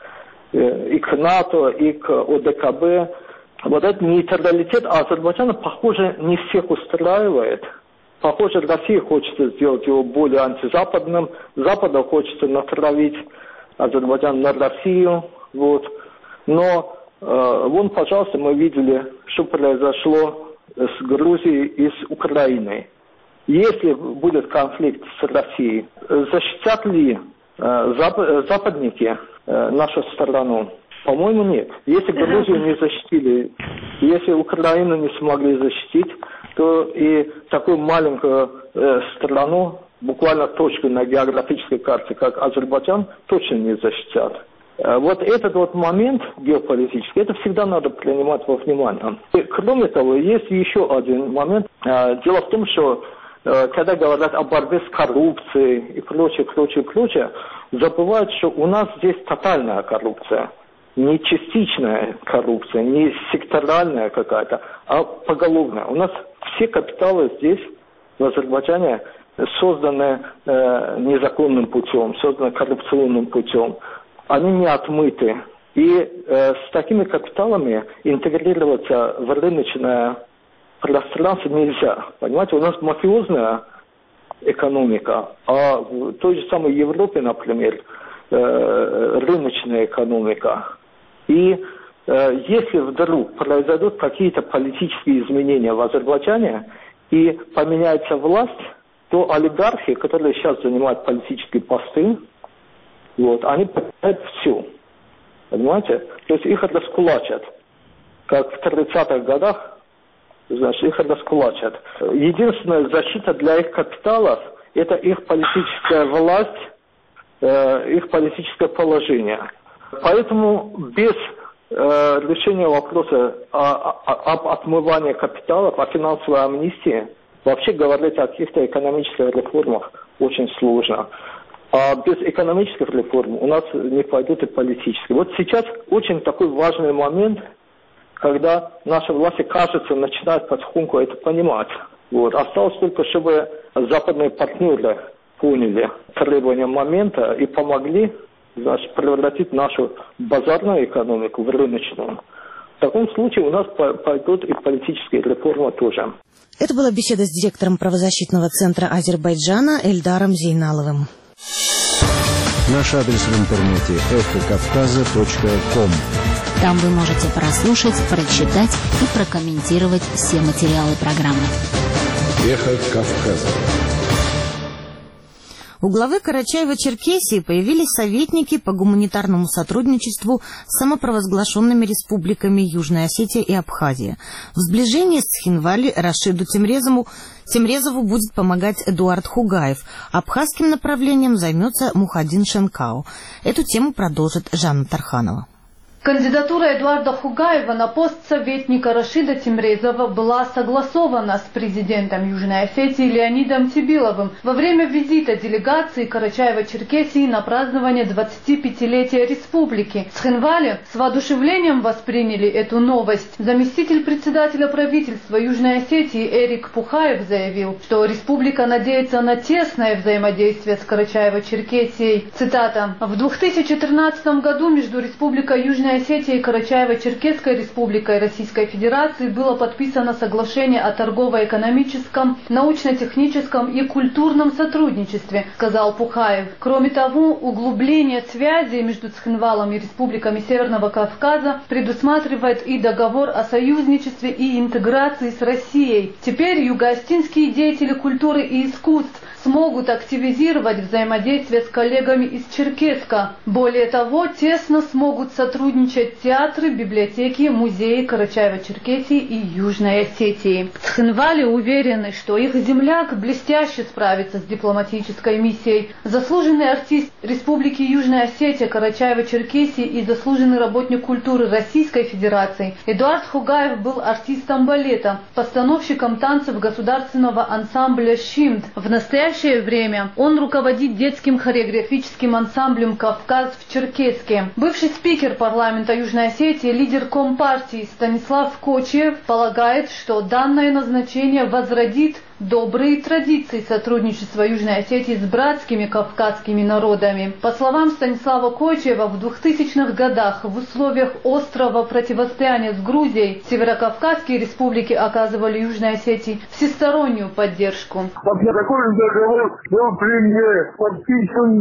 И к НАТО, и к ОДКБ. Вот этот нейтралитет Азербайджана, похоже, не всех устраивает. Похоже, Россия хочет сделать его более антизападным. Западу хочется натравить Азербайджан на Россию. Вот. Но э, вон, пожалуйста, мы видели, что произошло с Грузией и с Украиной. Если будет конфликт с Россией, защитят ли э, зап- западники э, нашу страну? По-моему, нет. Если Грузию не защитили, если Украину не смогли защитить, то и такую маленькую э, страну, буквально точку на географической карте, как Азербайджан, точно не защитят. Э, вот этот вот момент геополитический, это всегда надо принимать во внимание. И, кроме того, есть еще один момент. Э, дело в том, что э, когда говорят о борьбе с коррупцией и прочее, прочее, прочее, забывают, что у нас здесь тотальная коррупция. Не частичная коррупция, не секторальная какая-то, а поголовная. У нас все капиталы здесь, в Азербайджане, созданы э, незаконным путем, созданы коррупционным путем. Они не отмыты. И э, с такими капиталами интегрироваться в рыночное пространство нельзя. Понимаете, у нас мафиозная экономика, а в той же самой Европе, например, э, рыночная экономика. И э, если вдруг произойдут какие-то политические изменения в Азербайджане и поменяется власть, то олигархи, которые сейчас занимают политические посты, вот, они потеряют все. Понимаете? То есть их раскулачат. Как в тридцатых годах, значит, их раскулачат. Единственная защита для их капиталов – это их политическая власть, э, их политическое положение. Поэтому без э, решения вопроса о, о, об отмывании капиталов, о финансовой амнистии, вообще говорить о каких-то экономических реформах очень сложно. А без экономических реформ у нас не пойдут и политические. Вот сейчас очень такой важный момент, когда наши власти, кажется, начинают потихоньку это понимать. Вот. Осталось только, чтобы западные партнеры поняли требования момента и помогли, значит, превратить нашу базарную экономику в рыночную. В таком случае у нас пойдут и политические реформы тоже. Это была беседа с директором правозащитного центра Азербайджана Эльдаром Зейналовым. Наш адрес в интернете эхо кавказа точка ком. Там вы можете прослушать, прочитать и прокомментировать все материалы программы. Эхо Кавказа. У главы Карачаево-Черкесии появились советники по гуманитарному сотрудничеству с самопровозглашенными республиками Южная Осетия и Абхазия. В сближении с Цхинвали Рашиду Темрезову, Темрезову будет помогать Эдуард Хугаев. Абхазским направлением займется Мухаддин Шенкау. Эту тему продолжит Жанна Тарханова. Кандидатура Эдуарда Хугаева на пост советника Рашида Темрезова была согласована с президентом Южной Осетии Леонидом Тибиловым во время визита делегации Карачаево-Черкесии на празднование двадцатипятилетия республики. Цхинвали с воодушевлением восприняли эту новость. Заместитель председателя правительства Южной Осетии Эрик Пухаев заявил, что республика надеется на тесное взаимодействие с Карачаево-Черкесией. Цитата. «В две тысячи тринадцатом году между Республикой Южной Осетии и Карачаево-Черкесской Республикой Российской Федерации было подписано соглашение о торгово-экономическом, научно-техническом и культурном сотрудничестве, сказал Пухаев. Кроме того, углубление связей между Цхинвалом и республиками Северного Кавказа предусматривает и договор о союзничестве и интеграции с Россией. Теперь юго-осетинские деятели культуры и искусств смогут активизировать взаимодействие с коллегами из Черкесска. Более того, тесно смогут сотрудничать театры, библиотеки, музеи Карачаево-Черкесии и Южной Осетии. Цхинвали уверены, что их земляк блестяще справится с дипломатической миссией. Заслуженный артист Республики Южная Осетия, Карачаево-Черкесии и заслуженный работник культуры Российской Федерации Эдуард Хугаев был артистом балета, постановщиком танцев государственного ансамбля «Щимд». В настоящее В настоящее время он руководит детским хореографическим ансамблем «Кавказ» в Черкесске. Бывший спикер парламента Южной Осетии, лидер Компартии Станислав Кочиев полагает, что данное назначение возродит добрые традиции сотрудничества Южной Осетии с братскими кавказскими народами. По словам Станислава Кочиева, в двухтысячных годах в условиях острого противостояния с Грузией северокавказские республики оказывали Южной Осетии всестороннюю поддержку. Такой договор был при мне подписан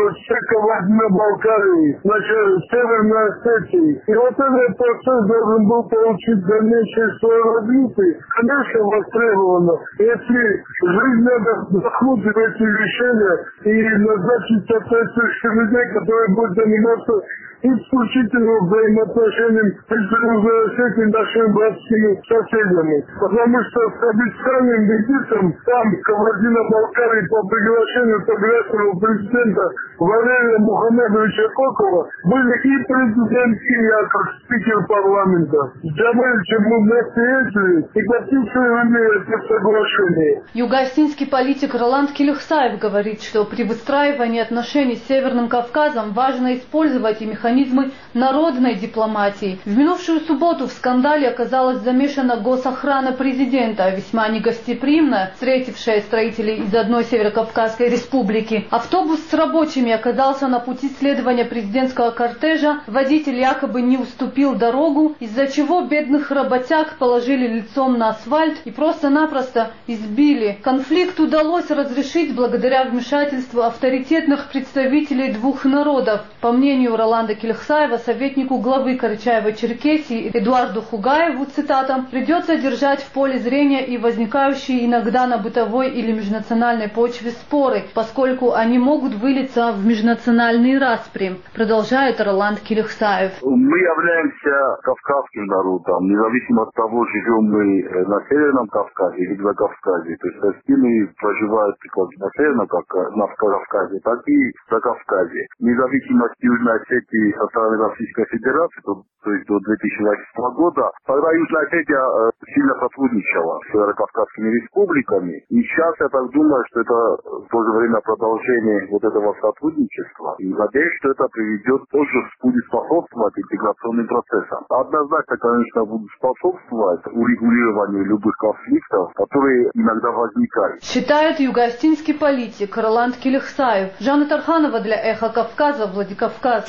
Чеко-Восточно-Балкарии, значит, Северной Осетии. И вот этот процесс должен был получить дальнейшее свое развитие, конечно, востребовано. Если жизнь надо вдохнуть в эти решения и назначить соответствующих людей, которые будут заниматься исключительно взаимоотношением между Южной Осетией и нашими братскими соседями. Потому что с обещанным визитом там Кабардино-Балкарии по приглашению тогдашнего президента Валерия Мухаммедовича Кокова были и президент, и я как спикер парламента. С Джамаличем мы вместе ездили и подписывали эти соглашения. Юго-осетинский политик Роланд Келюхсаев говорит, что при выстраивании отношений с Северным Кавказом важно использовать и механизмы народной дипломатии. В минувшую субботу в скандале оказалась замешана госохрана президента, весьма негостеприимно встретившая строителей из одной Северокавказской республики. Автобус с рабочими оказался на пути следования президентского кортежа, водитель якобы не уступил дорогу, из-за чего бедных работяг положили лицом на асфальт и просто-напросто избили. Конфликт удалось разрешить благодаря вмешательству авторитетных представителей двух народов. По мнению Роланда Келюхсаева, советнику главы Карачаево-Черкесии Эдуарду Хугаеву, цитата, «придется держать в поле зрения и возникающие иногда на бытовой или межнациональной почве споры, поскольку они могут вылиться в межнациональные распри», продолжает Роланд Келюхсаев. Мы являемся кавказским народом, независимо от того, живем мы на Северном Кавказе или на Кавказе. То есть осетины проживают как на Северном Кавказе, так и на Кавказе. Независимость Южной Осетии со стороны Российской Федерации, то, то есть до две тысячи восемнадцатого года, тогда Южная Осетия э, сильно сотрудничала с северокавказскими республиками. И сейчас я так думаю, что это в то же время продолжение вот этого сотрудничества. И надеюсь, что это приведет, тоже будет способствовать интеграционным процессам. Однозначно, конечно, будут способствовать урегулированию любых конфликтов, которые иногда возникают. Считает юго-осетинский политик Роланд Келюхсаев. Жанна Тарханова для Эхо Кавказа, Владикавказ.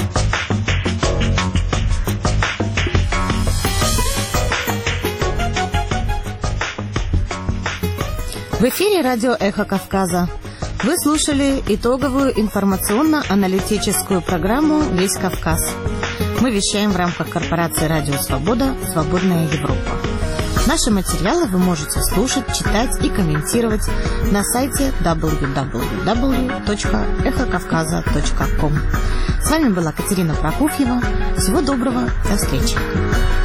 В эфире радио «Эхо Кавказа». Вы слушали итоговую информационно-аналитическую программу «Весь Кавказ». Мы вещаем в рамках корпорации «Радио Свобода. Свободная Европа». Наши материалы вы можете слушать, читать и комментировать на сайте дабл ю дабл ю дабл ю точка эхо кавказа точка ком. С вами была Катерина Прокофьева. Всего доброго, до встречи.